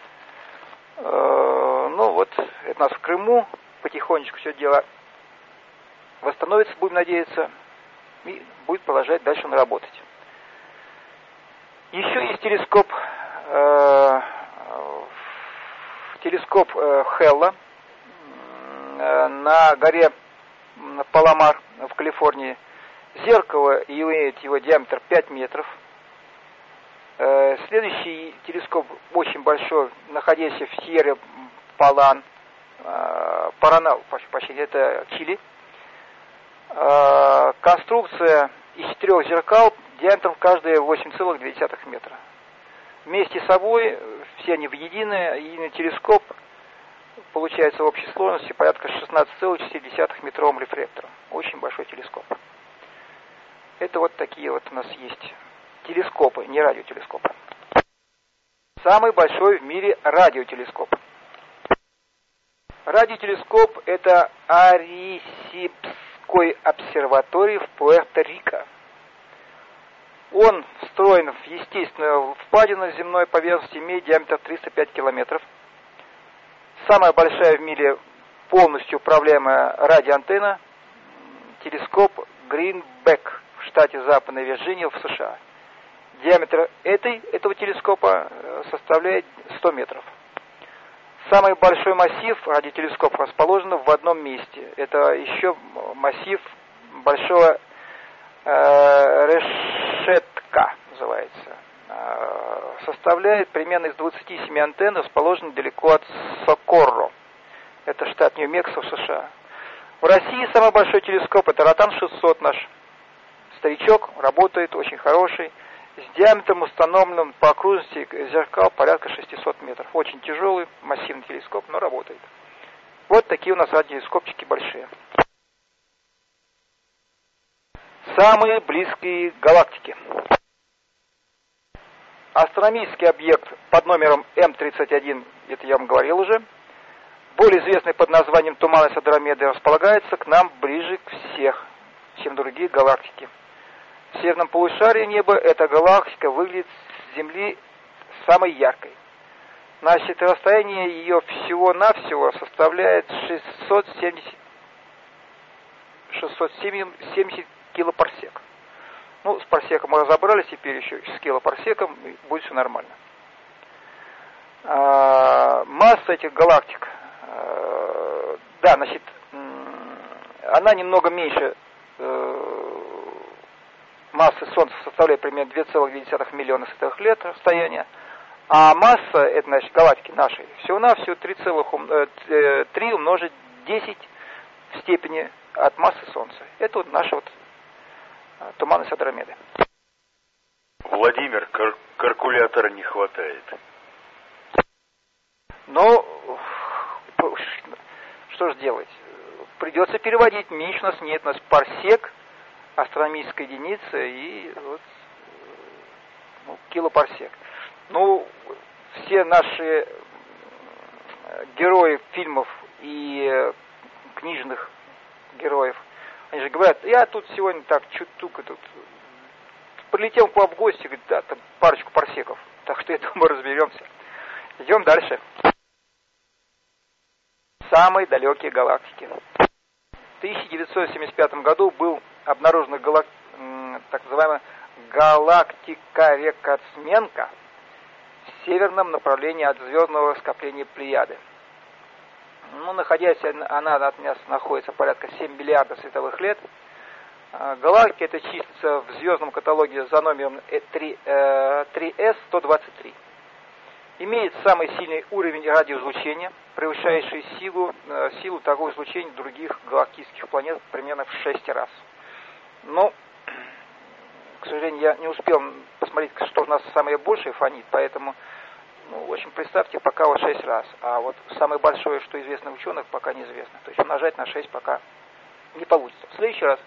Ну вот, это у нас в Крыму. Потихонечку все дело восстановится, будем надеяться, и будет продолжать дальше он работать. Еще есть телескоп, э, телескоп э, Хелла э, на горе Паламар в Калифорнии. Зеркало имеет его диаметр пять метров. Э, следующий телескоп очень большой, находящийся в Сьерре Палан, э, Паранал, почти это Чили. Э, конструкция из четырех зеркал диаметром каждое восемь целых две десятых метра. Вместе с собой, все они в единый, единый телескоп получается в общей сложности порядка шестнадцать целых четыре десятых метровым рефлектором. Очень большой телескоп. Это вот такие вот у нас есть телескопы, не радиотелескопы. Самый большой в мире радиотелескоп. Радиотелескоп – это Аресипской обсерватории в Пуэрто-Рико. Он встроен в естественную впадину земной поверхности, имеет диаметр триста пять километров. Самая большая в мире полностью управляемая радиоантенна – телескоп Гринбек в штате Западная Вирджиния в США. Диаметр этой, этого телескопа составляет сто метров. Самый большой массив радиотелескопов расположен в одном месте. Это еще массив большого э, решетка, называется. Э, составляет примерно из двадцати семи антенн, расположенных далеко от Сокорро. Это штат Нью-Мексико в США. В России самый большой телескоп это Ротан шестьсот наш. Старичок, работает, очень хороший. С диаметром, установленным по окружности зеркал, порядка шестисот метров. Очень тяжелый, массивный телескоп, но работает. Вот такие у нас радиотелескопчики большие. Самые близкие галактики. Астрономический объект под номером эм тридцать один, это я вам говорил уже, более известный под названием туманность Андромеды, располагается к нам ближе всех, чем другие галактики. В северном полушарии неба эта галактика выглядит с Земли самой яркой. Значит, расстояние ее всего-навсего составляет шестьсот семьдесят килопарсек. Ну, с парсеком мы разобрались, теперь еще с килопарсеком, будет все нормально. А, масса этих галактик, а, да, значит, она немного меньше массы Солнца составляет примерно два целых две десятых миллиона световых лет расстояния, а масса, это значит галактики нашей, всего-навсего три умножить десять в степени от массы Солнца. Это вот наша вот туманность Андромеды. Владимир, кар- калькулятора не хватает. Ну, что же делать? Придется переводить. Меньше у нас нет, у нас парсек, астрономическая единица и вот, ну, килопарсек. Ну, все наши герои фильмов и книжных героев, они же говорят, я тут сегодня так чутука тут прилетел к вам в гости, говорит, да, там парочку парсеков. Так что это мы разберемся. Идем дальше. Самые далекие галактики. В тысяча девятьсот семьдесят пятом году был обнаружена галак... так называемая галактика рекордсменка в северном направлении от звездного скопления Плеяды. Ну, находясь, она от нас находится порядка семь миллиардов световых лет. Галактика это числится в звездном каталоге за номером три эс сто двадцать три. Имеет самый сильный уровень радиоизлучения, превышающий силу, силу такого излучения других галактических планет примерно в шесть раз. Но, к сожалению, я не успел посмотреть, что у нас самое большее фонит, поэтому, ну, в общем, представьте, пока вот шесть раз. А вот самое большое, что известно ученых, пока неизвестно. То есть умножать на шесть пока не получится. В следующий раз.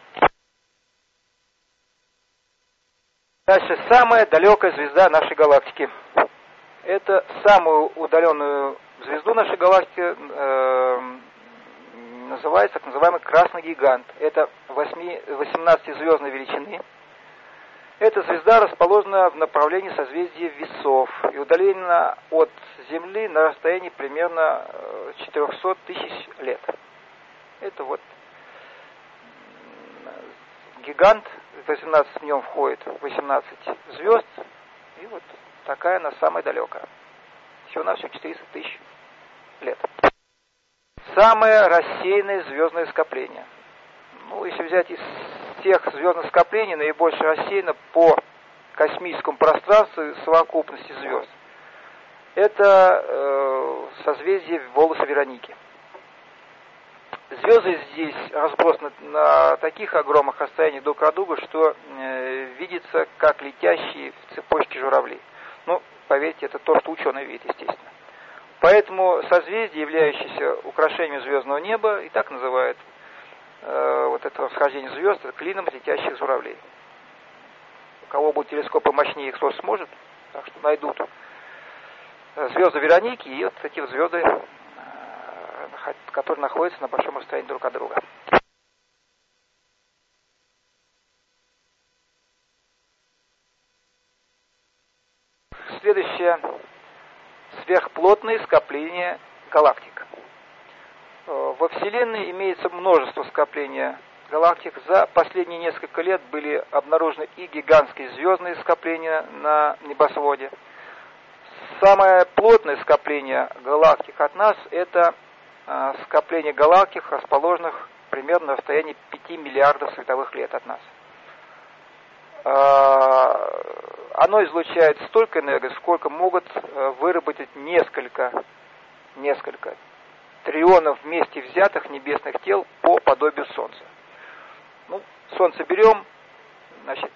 Дальше, самая далекая звезда нашей галактики. Это самую удаленную звезду нашей галактики э, называется так называемый красный гигант. Это восемнадцатизвездной величины. Эта звезда расположена в направлении созвездия Весов и удалена от Земли на расстоянии примерно четыреста тысяч лет. Это вот гигант, восемнадцать в нем входит восемнадцать звезд, и вот такая она самая далекая. Всего-навсего четыреста тысяч лет. Самое рассеянное звездное скопление. Ну, если взять из всех звездных скоплений, наибольше рассеяно по космическому пространству совокупности звезд. Это э, созвездие Волоса Вероники. Звезды здесь разбросаны на таких огромных расстояниях друг от друга, что э, видится как летящие в цепочке журавли. Ну, поверьте, это то, что ученые видят, естественно. Поэтому созвездие, являющееся украшением звездного неба, и так называют э, вот это восхождение звезд клином летящих журавлей. У кого будет телескоп мощнее, кто сможет, так что найдут звезды Вероники и вот эти вот звезды, э, которые находятся на большом расстоянии друг от друга. Следующее. Сверхплотные скопления галактик. Во Вселенной имеется множество скоплений галактик. За последние несколько лет были обнаружены и гигантские звездные скопления на небосводе. Самое плотное скопление галактик от нас – это скопление галактик, расположенных примерно на расстоянии пяти миллиардов световых лет от нас. Оно излучает столько энергии, сколько могут выработать несколько, несколько триллионов вместе взятых небесных тел по подобию Солнца. Ну, Солнце берем, значит,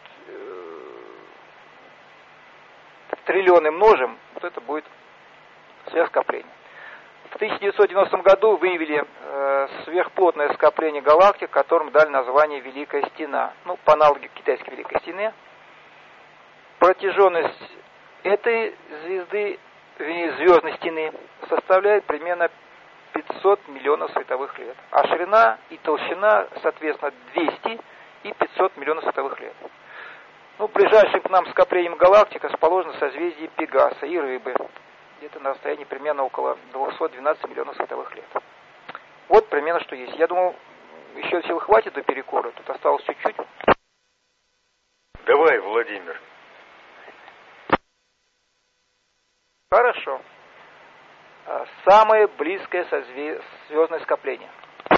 триллионы множим, вот это будет сверхскопление. В тысяча девятьсот девяностом году выявили э, сверхплотное скопление галактик, которым дали название Великая Стена. Ну, по аналогии китайской Великой Стены. Протяженность этой звезды, звездной стены, составляет примерно пятьсот миллионов световых лет. А ширина и толщина, соответственно, двести и пятьсот миллионов световых лет. Ну, ближайшим к нам скоплением галактик расположено созвездие Пегаса и Рыбы. Где-то на расстоянии примерно около двухсот двенадцати миллионов световых лет. Вот примерно что есть. Я думаю, еще сил хватит до перекура. Тут осталось чуть-чуть. Давай, Владимир. Хорошо. Самое близкое созве... звездное скопление.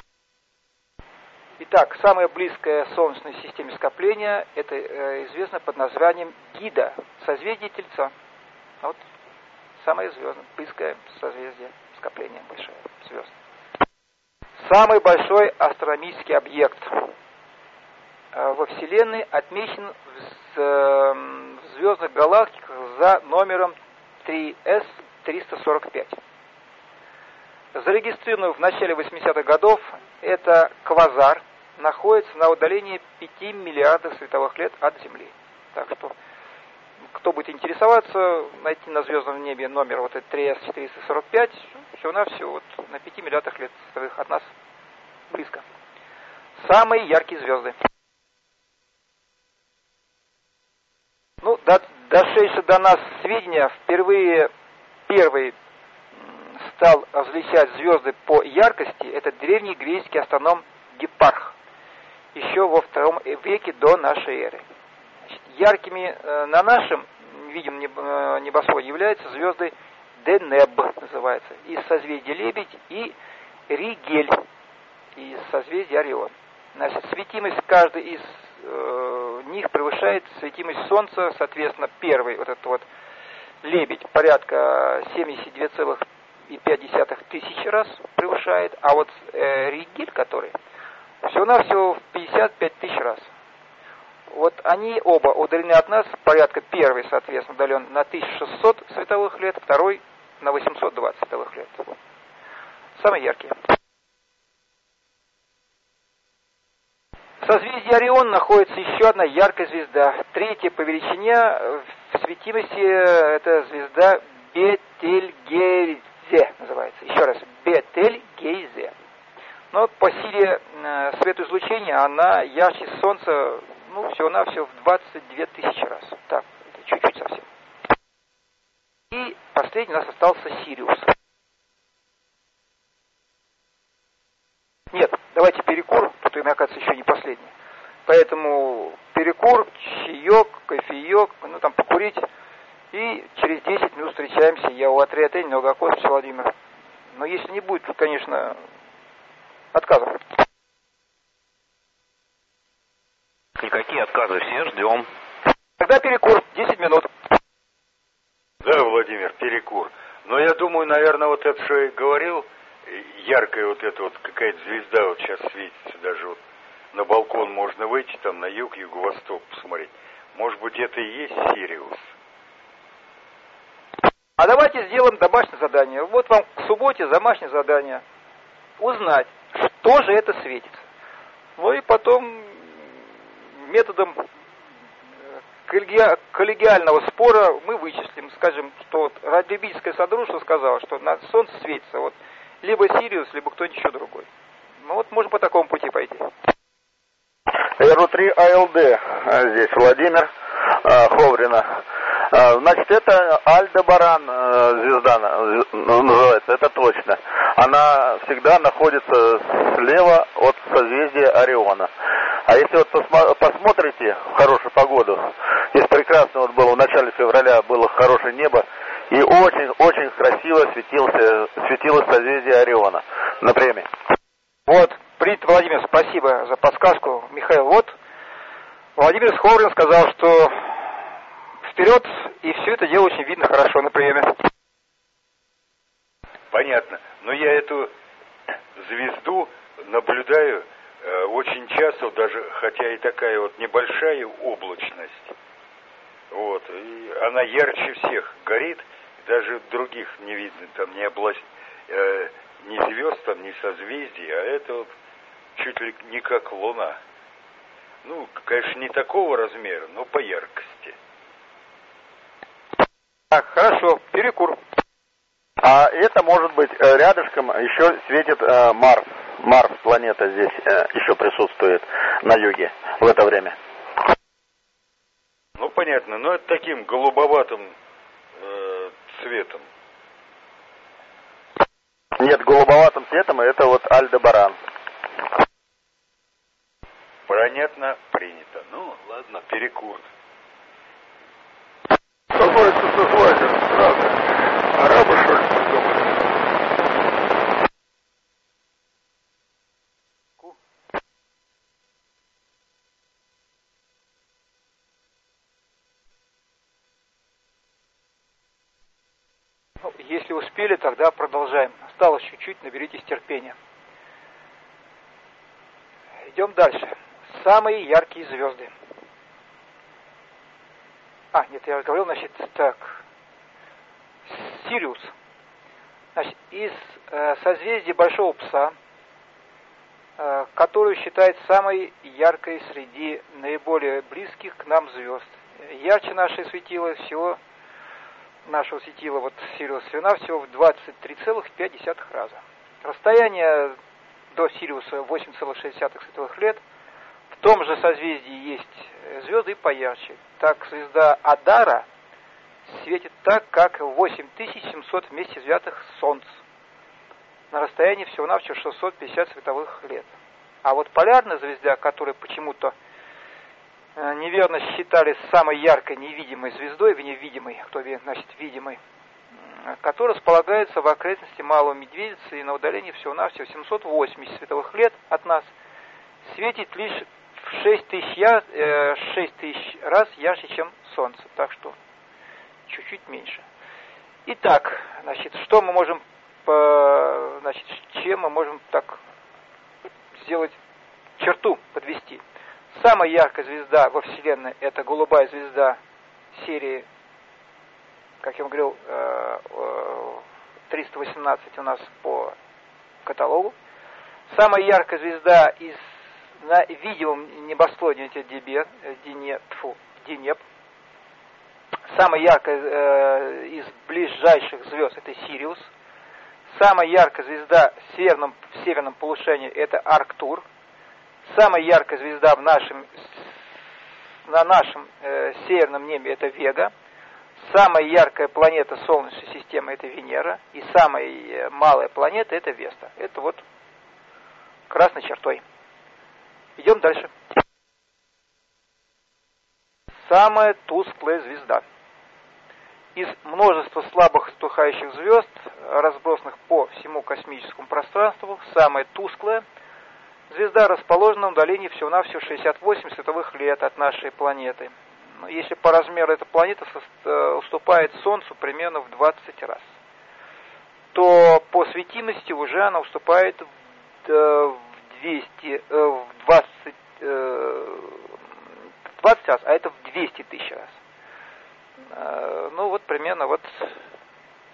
Итак, самое близкое Солнечной системе скопление, это э, известно под названием Гида, созвездие Тельца. Вот. Самое звездное, близкое созвездие, скопление большое звезд. Самый большой астрономический объект во Вселенной отмечен в звездных галактиках за номером три эс триста сорок пять. Зарегистрирован в начале восьмидесятых годов, это квазар, находится на удалении пяти миллиардов световых лет от Земли. Так что кто будет интересоваться, найти на звездном небе номер вот этот три эс четыреста сорок пять, всего-навсего вот на пяти миллиардах лет световых от нас близко. Самые яркие звезды. Ну, до, дошедшие до нас сведения, впервые первый стал различать звезды по яркости, это древний греческий астроном Гиппарх, еще во втором веке до нашей эры. Яркими э, на нашем видимом небосводе являются звезды Денеб, называется, из созвездия Лебедь, и Ригель, из созвездия Орион. Значит, светимость каждой из э, них превышает светимость Солнца, соответственно, первый, вот этот вот Лебедь, порядка семьдесят две целых пять десятых тысячи раз превышает, а вот э, Ригель, который, всего-навсего в пятьдесят пять тысяч раз. Вот они оба удалены от нас, порядка первый, соответственно, удален на тысячу шестьсот световых лет, второй на восемьсот двадцать световых лет. Самые яркие. В созвездии Орион находится еще одна яркая звезда. Третья по величине в светимости это звезда Бетельгейзе называется. Еще раз, Бетельгейзе. Но по силе э, светоизлучения она ярче Солнца, ну, всего-навсего в двадцать две тысячи раз. Так, это чуть-чуть совсем. И последний у нас остался Сириус. Нет, давайте перекур, тут, оказывается, еще не последний. Поэтому перекур, чаек, кофеек, ну, там, покурить. И через десять минут встречаемся. Я у отряда немного окончился, Владимир. Но если не будет, тут, конечно, отказов. Никакие отказы, все ждем. Тогда перекур, десять минут. Да, Владимир, перекур. Но я думаю, наверное, вот это, что я говорил, яркая вот эта вот какая-то звезда вот сейчас светится, даже вот на балкон можно выйти, там на юг, юго-восток посмотреть. Может быть, это и есть Сириус? А давайте сделаем домашнее задание. Вот вам к субботе домашнее задание. Узнать, что же это светится. Ну и потом методом коллегиального спора мы вычислим, скажем, что вот радиолюбительское содружество сказало, что на Солнце светится вот либо Сириус, либо кто-нибудь еще другой. Ну вот можем по такому пути пойти. Р три А Л Д, здесь Владимир, Ховрина. Значит, это Альдебаран звезда называется, это точно. Она всегда находится слева от созвездия Ориона. А если вот посмотрите в хорошую погоду, здесь прекрасно вот было в начале февраля, было хорошее небо, и очень-очень красиво светился, светилось созвездие Ориона на премии. Вот, принято, Владимир, спасибо за подсказку. Михаил, вот, Владимир Сховрин сказал, что вперед, и все это дело очень видно хорошо на приеме. Понятно. Но я эту звезду наблюдаю э, очень часто, даже хотя и такая вот небольшая облачность. Вот. И она ярче всех горит, даже других не видно, там ни область, э, ни звезд, там, ни созвездий, а это вот чуть ли не как луна. Ну, конечно, не такого размера, но по яркости. Так, хорошо, перекур. А это может быть рядышком еще светит э, Марс. Марс, планета здесь э, еще присутствует на юге в это время. Ну, понятно, но это таким голубоватым э, цветом. Нет, голубоватым цветом это вот Альдебаран. Понятно, принято. Ну, ладно, перекур. Какой это созвание? Правда? Арабы, что ли, придумали? Ну, если успели, тогда продолжаем. Осталось чуть-чуть, наберитесь терпения. Идем дальше. Самые яркие звезды. А, нет, я говорил, значит, так. Сириус. Значит, из э, созвездия Большого Пса, э, которую считает самой яркой среди наиболее близких к нам звезд. Ярче наше светило всего, нашего светила, вот Сириус Свина, всего в двадцать три целых пять десятых раза. Расстояние до Сириуса восемь целых шесть десятых световых лет. В том же созвездии есть звезды поярче. Так, звезда Адара светит так, как восемь тысяч семьсот вместе взятых Солнц. На расстоянии всего-навсего шестьсот пятьдесят световых лет. А вот полярная звезда, которую почему-то неверно считали самой яркой невидимой звездой, невидимой, кто значит видимой, которая располагается в окрестности Малого Медведицы и на удалении всего-навсего семьсот восемьдесят световых лет от нас, светит лишь в шесть тысяч, э, шесть тысяч раз ярче, чем Солнце. Так что чуть-чуть меньше. Итак, значит, что мы можем, по, значит, чем мы можем так сделать черту, подвести? Самая яркая звезда во Вселенной — это голубая звезда серии, как я вам говорил, триста восемнадцать у нас по каталогу. Самая яркая звезда из на видимом небосклоне — это Денеп, Денеп, тьфу, Денеп. Самая яркая э, из ближайших звезд — это Сириус. Самая яркая звезда в северном, в северном полушарии — это Арктур. Самая яркая звезда в нашем, на нашем э, северном небе — это Вега. Самая яркая планета Солнечной системы — это Венера. И самая малая планета — это Веста. Это вот красной чертой. Идем дальше. Самая тусклая звезда. Из множества слабых стухающих звезд, разбросанных по всему космическому пространству, самая тусклая звезда расположена на удалении всего-навсего шестьдесят восемь световых лет от нашей планеты. Если по размеру эта планета уступает Солнцу примерно в двадцать раз, то по светимости уже она уступает в двести, в двадцать, двадцать раз, а это в двести тысяч раз. Ну вот примерно вот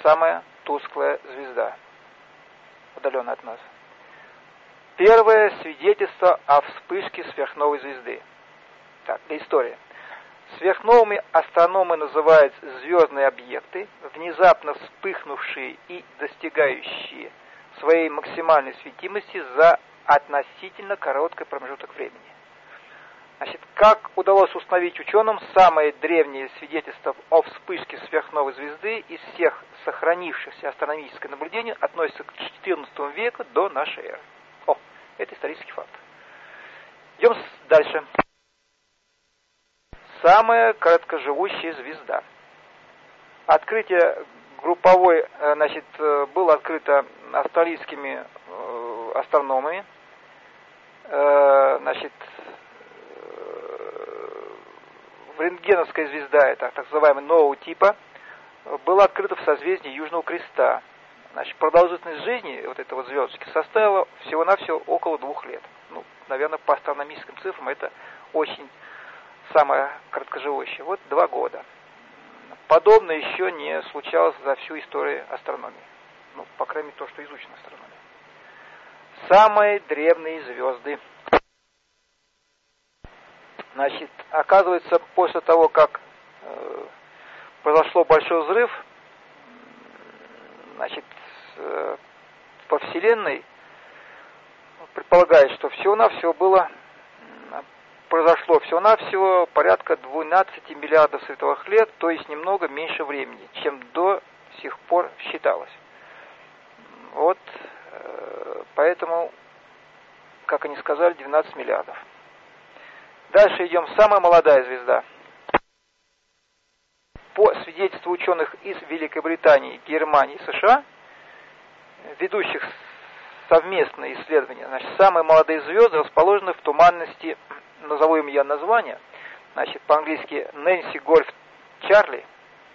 самая тусклая звезда, удаленно от нас. Первое свидетельство о вспышке сверхновой звезды. Так, для истории. Сверхновыми астрономы называют звездные объекты, внезапно вспыхнувшие и достигающие своей максимальной светимости за относительно короткий промежуток времени. Значит, как удалось установить ученым, самое древнее свидетельство о вспышке сверхновой звезды из всех сохранившихся астрономических наблюдений относится к четырнадцатому веку до нашей эры. О, это исторический факт. Идем дальше. Самая короткоживущая звезда. Открытие групповой, значит, было открыто австралийскими астрономами. Значит, рентгеновская звезда, это так называемая нового типа, была открыта в созвездии Южного Креста. Значит, продолжительность жизни вот этого звездочки составила всего-навсего около двух лет. Ну, наверное, по астрономическим цифрам это очень самое короткоживущее. Вот два года. Подобное еще не случалось за всю историю астрономии. Ну, по крайней мере, то, что изучено астрономией. Самые древние звезды. Значит, оказывается, после того, как э, произошло большой взрыв, значит, э, по Вселенной предполагает, что всего-навсего было, произошло всего-навсего порядка двенадцать миллиардов световых лет, то есть немного меньше времени, чем до сих пор считалось. Вот, э, поэтому, как они сказали, двенадцать миллиардов. Дальше идем. Самая молодая звезда. По свидетельству ученых из Великобритании, Германии и США, ведущих совместные исследования, значит, самые молодые звезды расположены в туманности, назову им я название, значит, по-английски Нэнси Гольф Чарли,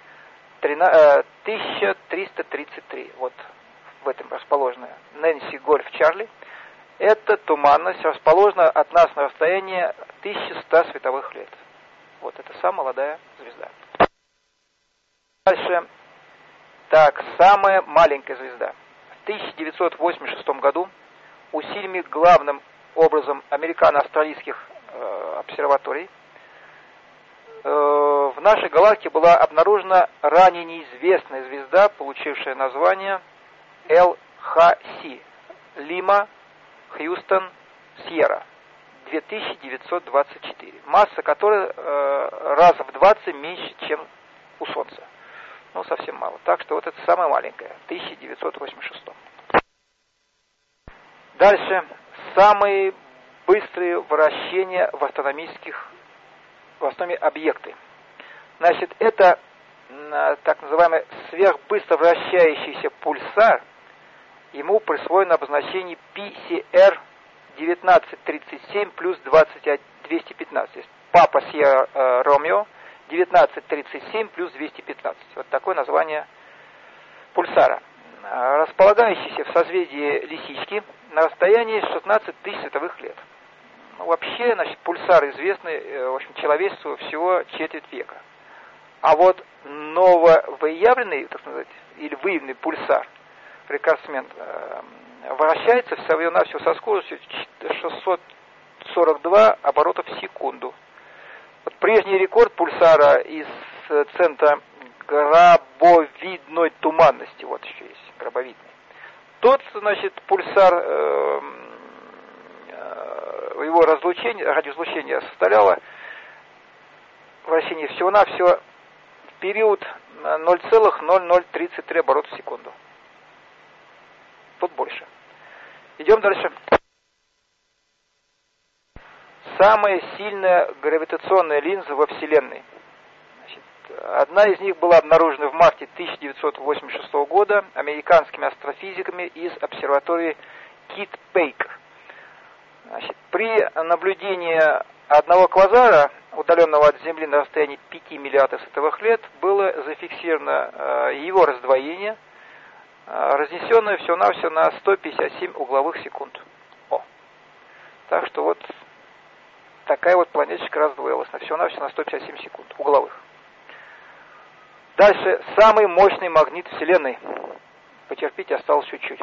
тысяча триста тридцать три. Вот в этом расположена Нэнси Гольф Чарли. Эта туманность расположена от нас на расстоянии тысяча сто световых лет. Вот это самая молодая звезда. Дальше. Так, самая маленькая звезда. В тысяча девятьсот восемьдесят шестом году усилиями главным образом американо-австралийских э, обсерваторий э, в нашей галактике была обнаружена ранее неизвестная звезда, получившая название эл эйч си Лима Хьюстон Сьерра две тысячи девятьсот двадцать четыре, масса которой э, раза в двадцать меньше, чем у Солнца. Ну, совсем мало. Так что вот это самая маленькая, в тысяча девятьсот восемьдесят шестом. Дальше. Самые быстрые вращения в астрономических, в астрономии объекты. Значит, это э, так называемый сверхбыстро вращающийся пульсар. Ему присвоено обозначение пи си эр девятнадцать тридцать семь плюс двадцать двести пятнадцать. Папа Сьерра э, Ромео девятнадцать тридцать семь плюс двести пятнадцать. Вот такое название пульсара. Располагающийся в созвездии Лисички на расстоянии шестнадцать тысяч световых лет. Ну, вообще, значит, пульсары известны, в общем, человечеству всего четверть века. А вот нововыявленный, так сказать, или выявленный пульсар, рекордсмен, вращается всего-навсего со скоростью шестьсот сорок два оборотов в секунду. Вот прежний рекорд пульсара из центра гробовидной туманности, вот еще есть, гробовидный. Тот, значит, пульсар, э, э, его разлучение, радиоизлучение составляло вращение всего-навсего в период ноль целых ноль ноль тридцать три оборота в секунду. Тут больше. Идем дальше. Самая сильная гравитационная линза во Вселенной. Значит, одна из них была обнаружена в марте тысяча девятьсот восемьдесят шестого года американскими астрофизиками из обсерватории Кит Пейкер. Значит, при наблюдении одного квазара, удаленного от Земли на расстоянии пяти миллиардов световых лет, было зафиксировано его раздвоение, разнесенное всего-навсего на сто пятьдесят семь угловых секунд. О. Так что вот такая вот планеточка раздвоилась на всего-навсего на сто пятьдесят семь секунд угловых. Дальше, самый мощный магнит Вселенной. Потерпите, осталось чуть-чуть.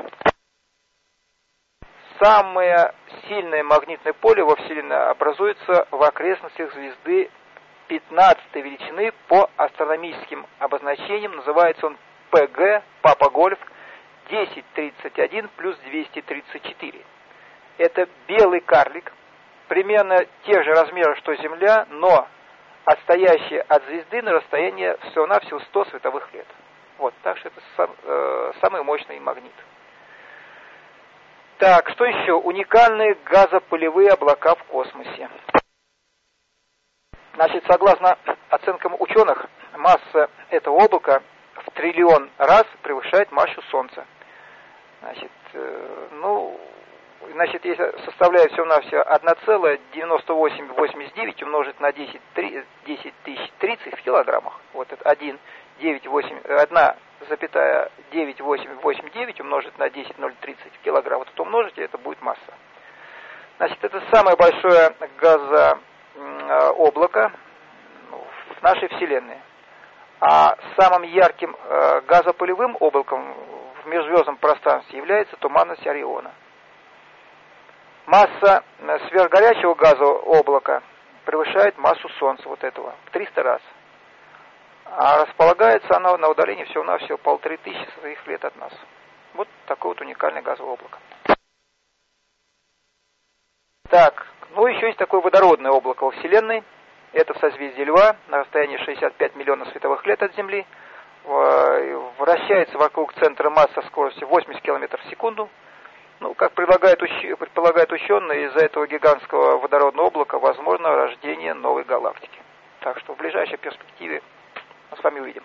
Самое сильное магнитное поле во Вселенной образуется в окрестностях звезды пятнадцатой величины по астрономическим обозначениям. Называется он Пэ Гэ, Папа Гольф, десять тридцать один плюс двести тридцать четыре. Это белый карлик, примерно тех же размеров, что Земля, но отстоящий от звезды на расстояние всего-навсего сто световых лет. Вот, так что это сам, э, самый мощный магнит. Так, что еще? Уникальные газопылевые облака в космосе. Значит, согласно оценкам ученых, масса этого облака в триллион раз превышает массу Солнца. Значит, э, ну, значит, если составляет всего-навсего одна целая девяносто восемь восемьдесят девять умножить на десять тысяч тридцать в килограммах. Вот это один целых девять восемь восемь девять умножить на десять тысяч тридцать в килограмм. Вот это умножите, это будет масса. Значит, это самое большое газооблако в нашей Вселенной. А самым ярким газопылевым облаком в межзвездном пространстве является туманность Ориона. Масса сверхгорячего газооблака превышает массу Солнца, вот этого, в триста раз. А располагается оно на удалении всего-навсего полторы тысячи своих лет от нас. Вот такое вот уникальное газовое облако. Так, ну еще есть такое водородное облако во Вселенной. Это в созвездии Льва, на расстоянии шестьдесят пять миллионов световых лет от Земли. Вращается вокруг центра массы со скоростью восемьдесят километров в секунду. Ну, как предполагают, уч... предполагают ученые, из-за этого гигантского водородного облака возможно рождение новой галактики. Так что в ближайшей перспективе мы с вами увидим.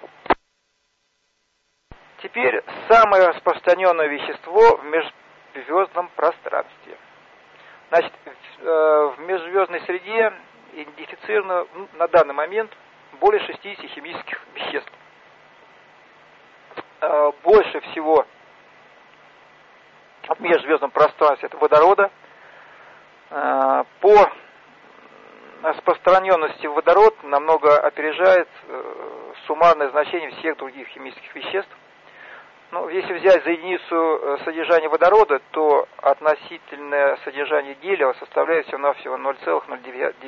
Теперь самое распространенное вещество в межзвездном пространстве. Значит, в межзвездной среде идентифицировано на данный момент более шестидесяти химических веществ. Больше всего в межзвездном пространстве это водорода. По распространенности водород намного опережает суммарное значение всех других химических веществ. Ну, если взять за единицу содержания водорода, то относительное содержание гелия составляет всего-навсего ноль целых ноль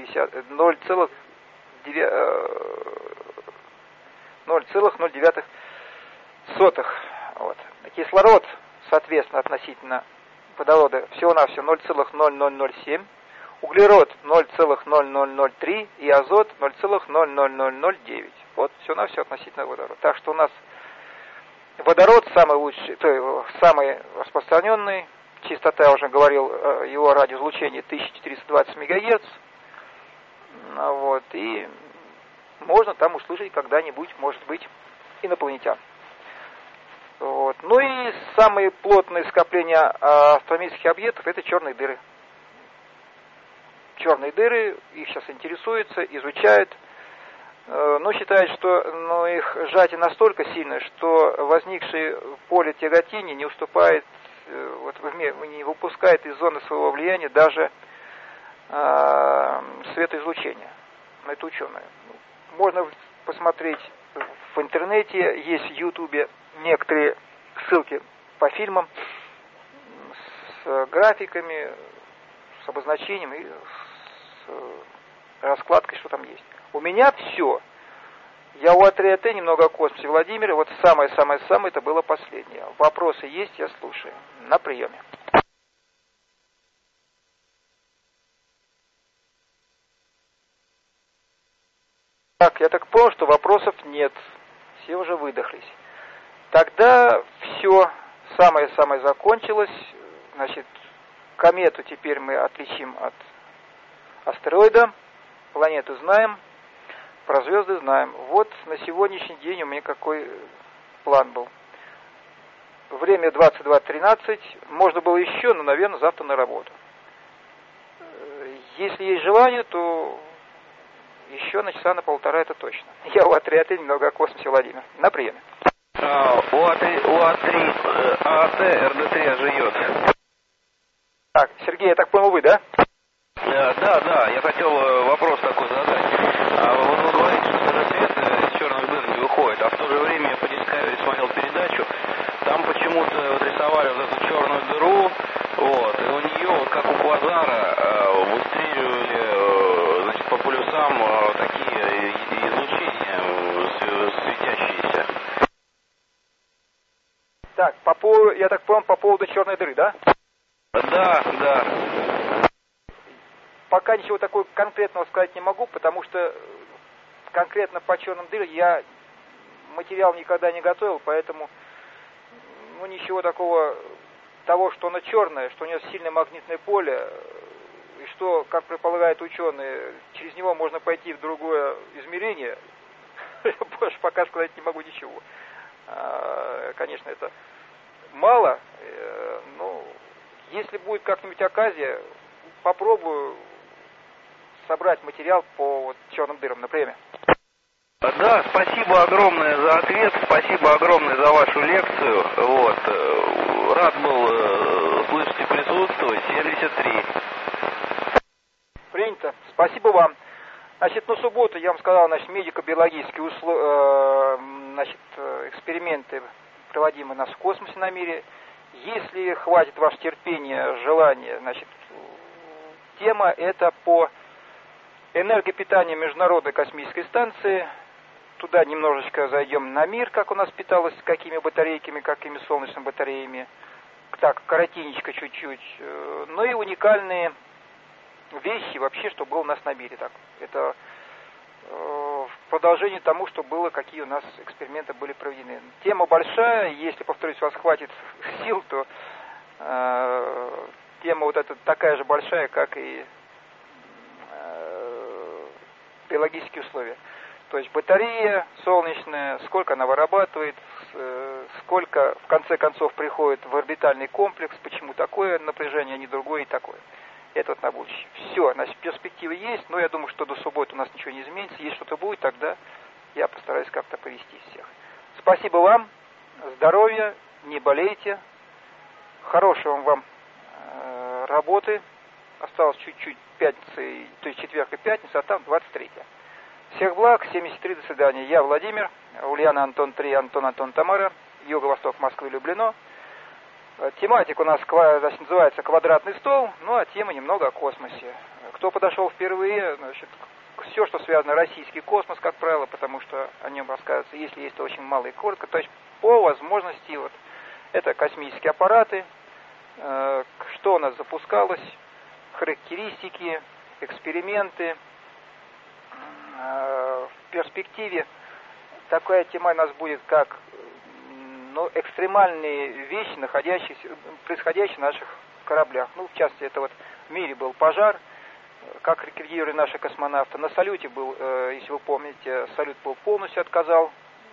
девять сотых. Вот. Кислород, соответственно, относительно водорода всего-навсего ноль целых ноль ноль ноль семь, углерод ноль целых ноль ноль ноль три и азот ноль целых ноль ноль ноль ноль девять. Вот всего-навсего относительно водорода. Так что у нас водород самый лучший, то есть самый распространенный, частота, я уже говорил, его радиоизлучение тысяча четыреста двадцать мегагерц. Вот, и можно там услышать когда-нибудь, может быть, инопланетян. Вот. Ну и самые плотные скопления астрономических объектов — это черные дыры. Черные дыры, их сейчас интересуются, изучают, но считают, что ну, их сжатие настолько сильное, что возникшее поле тяготения не уступает, вот, не выпускает из зоны своего влияния даже э, светоизлучения. Это ученые. Можно посмотреть в интернете, есть в Ютубе некоторые ссылки по фильмам с графиками, с обозначением и с раскладкой, что там есть. У меня все. Я у А три А Т немного о космосе. Владимир, вот самое-самое-самое, это было последнее. Вопросы есть, я слушаю. На приеме. Так, я так понял, что вопросов нет. Все уже выдохлись. Тогда все самое-самое закончилось. Значит, комету теперь мы отличим от астероида. Планету знаем. Про звезды знаем. Вот на сегодняшний день у меня какой план был. Время двадцать два тринадцать. Можно было еще, но, наверное, завтра на работу. Если есть желание, то еще на часа на полтора это точно. Я у А три А Т немного о космосе, Владимир. На приеме. А, у А три А Т Р Д три живет. Так, Сергей, я так понял, вы, да? Да, да, я хотел вопрос такой задать. А вот вы говорите, что даже свет из черных дыр не выходит, а в то же Так, по поводу, я так понял, по поводу черной дыры, да? Да, да. Пока ничего такого конкретного сказать не могу, потому что конкретно по черным дырам я материал никогда не готовил, поэтому ну, ничего такого, того, что она черная, что у нее сильное магнитное поле, и что, как предполагают ученые, через него можно пойти в другое измерение, я больше пока сказать не могу ничего. Конечно, это мало, но если будет как-нибудь оказия, попробую собрать материал по вот, черным дырам, например. Да, спасибо огромное за ответ, спасибо огромное за вашу лекцию. Вот. Рад был э, слышать и присутствовать. семьдесят три. Принято. Спасибо вам. Значит, на субботу, я вам сказал, значит, медико-биологические услов... э, значит, эксперименты, проводимые у нас в космосе на мире. Если хватит ваше терпения, желания, значит, тема это по энергопитанию Международной космической станции. Туда немножечко зайдем на мир, как у нас питалось, какими батарейками, какими солнечными батареями. Так, коротенечко чуть-чуть. Ну и уникальные вещи вообще, что было у нас на мире. Так, это э, в продолжение тому, что было, какие у нас эксперименты были проведены. Тема большая, если, повторюсь, у вас хватит сил, то э, тема вот эта такая же большая, как и э, биологические условия. То есть батарея солнечная, сколько она вырабатывает, э, сколько в конце концов приходит в орбитальный комплекс, почему такое напряжение, а не другое и такое. Это вот на будущее. Все, значит, перспективы есть, но я думаю, что до субботы у нас ничего не изменится. Если что-то будет, тогда я постараюсь как-то повести всех. Спасибо вам, здоровья, не болейте, хорошего вам э, работы. Осталось чуть-чуть пятницы, то есть четверг и пятница, а там двадцать третье. Всех благ, семьдесят три, до свидания. Я Владимир, Ульяна, Антон три, Антон, Антон, Тамара, Юго-Восток, Москвы, Люблино. Тематика у нас значит, называется «Квадратный стол», ну а тема немного о космосе. Кто подошел впервые, значит, все, что связано российский космос, как правило, потому что о нем рассказывается, если есть, то очень мало и коротко. То есть по возможности, вот, это космические аппараты, э, что у нас запускалось, характеристики, эксперименты. Э, в перспективе такая тема у нас будет, как ну, экстремальные вещи, находящиеся, происходящие на наших кораблях. Ну, в частности, это вот в мире был пожар, как ликвидировали наши космонавты. На салюте был, э, если вы помните, салют был полностью отказал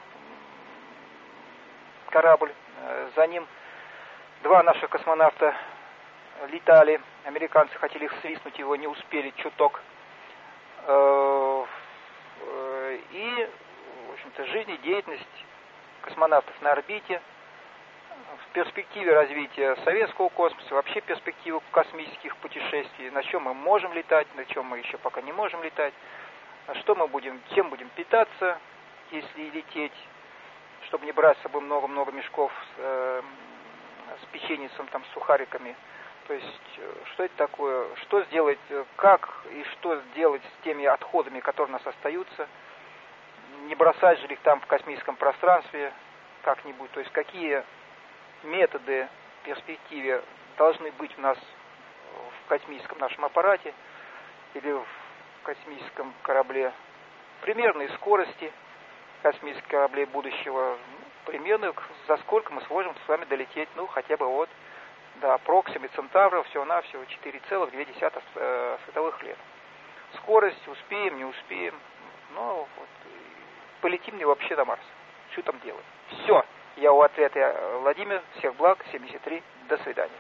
корабль. Э, за ним два наших космонавта летали. Американцы хотели их свистнуть, его не успели чуток. Э, э, и, в общем-то, жизнедеятельность космонавтов на орбите, в перспективе развития советского космоса, вообще перспективы космических путешествий, на чем мы можем летать, на чем мы еще пока не можем летать, что мы будем, чем будем питаться, если лететь, чтобы не брать с собой много-много мешков с, э, с печеньем, там, с сухариками. То есть, что это такое, что сделать, как и что сделать с теми отходами, которые у нас остаются, не бросать же их там в космическом пространстве как-нибудь, то есть какие методы в перспективе должны быть у нас в космическом нашем аппарате или в космическом корабле, примерные скорости космических кораблей будущего, примерно за сколько мы сможем с вами долететь, ну хотя бы вот до Проксимы Центавра, всего-навсего четыре целых две десятых э, световых лет. Скорость успеем, не успеем, но вот полетим ли вообще до Марса? Что там делать? Все. Я у ответа Владимир. Всех благ. семьдесят три. До свидания.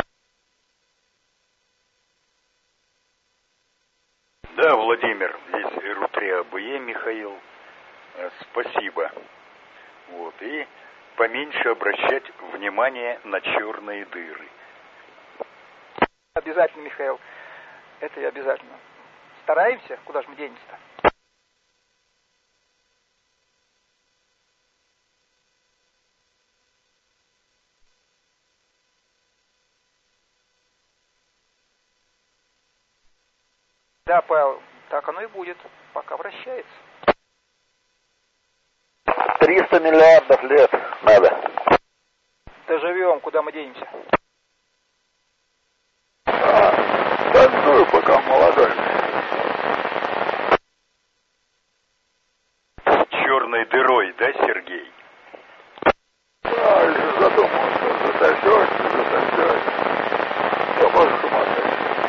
Да, Владимир. Здесь эр у три а бэ е Михаил. Спасибо. Вот. И поменьше обращать внимание на черные дыры. Обязательно, Михаил. Это и обязательно. Стараемся. Куда же мы денемся-то? Да, Павел, так оно и будет, пока вращается. триста миллиардов лет надо. Да живем, куда мы денемся? А, танцую, пока молодой. С черной дырой, да, Сергей? Да, если задумался, затащешься, затащешься. Что можешь смотреть?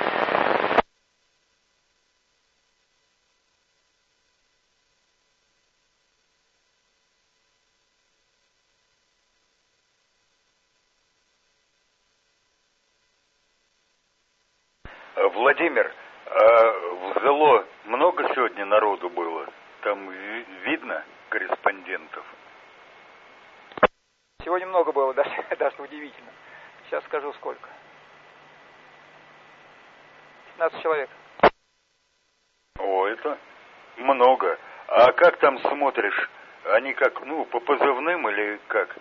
Владимир, а в ЗЛО много сегодня народу было? Там ви- видно корреспондентов? Сегодня много было, даже, даже удивительно. Сейчас скажу сколько. пятнадцать человек. О, это много. А как там смотришь? Они как, ну, по позывным или как?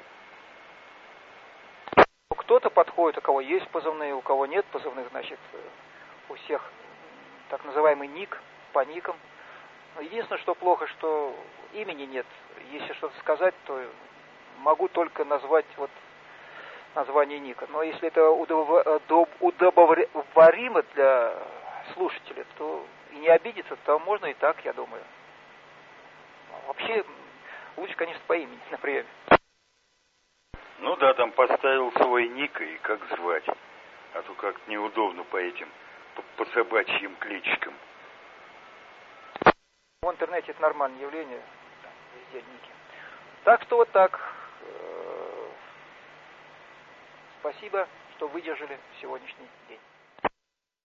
Кто-то подходит, у кого есть позывные, у кого нет позывных, значит, у всех так называемый ник, по никам. Единственное, что плохо, что имени нет. Если что-то сказать, то могу только назвать вот название ника. Но если это удобоваримо для слушателя, то и не обидеться, то можно и так, я думаю. Вообще, лучше, конечно, по имени на приеме. Ну да, там поставил свой ник и как звать. А то как-то неудобно по этим, по, по собачьим кличкам. В интернете это нормальное явление, везде ники. Так что вот так. Спасибо, что выдержали сегодняшний день.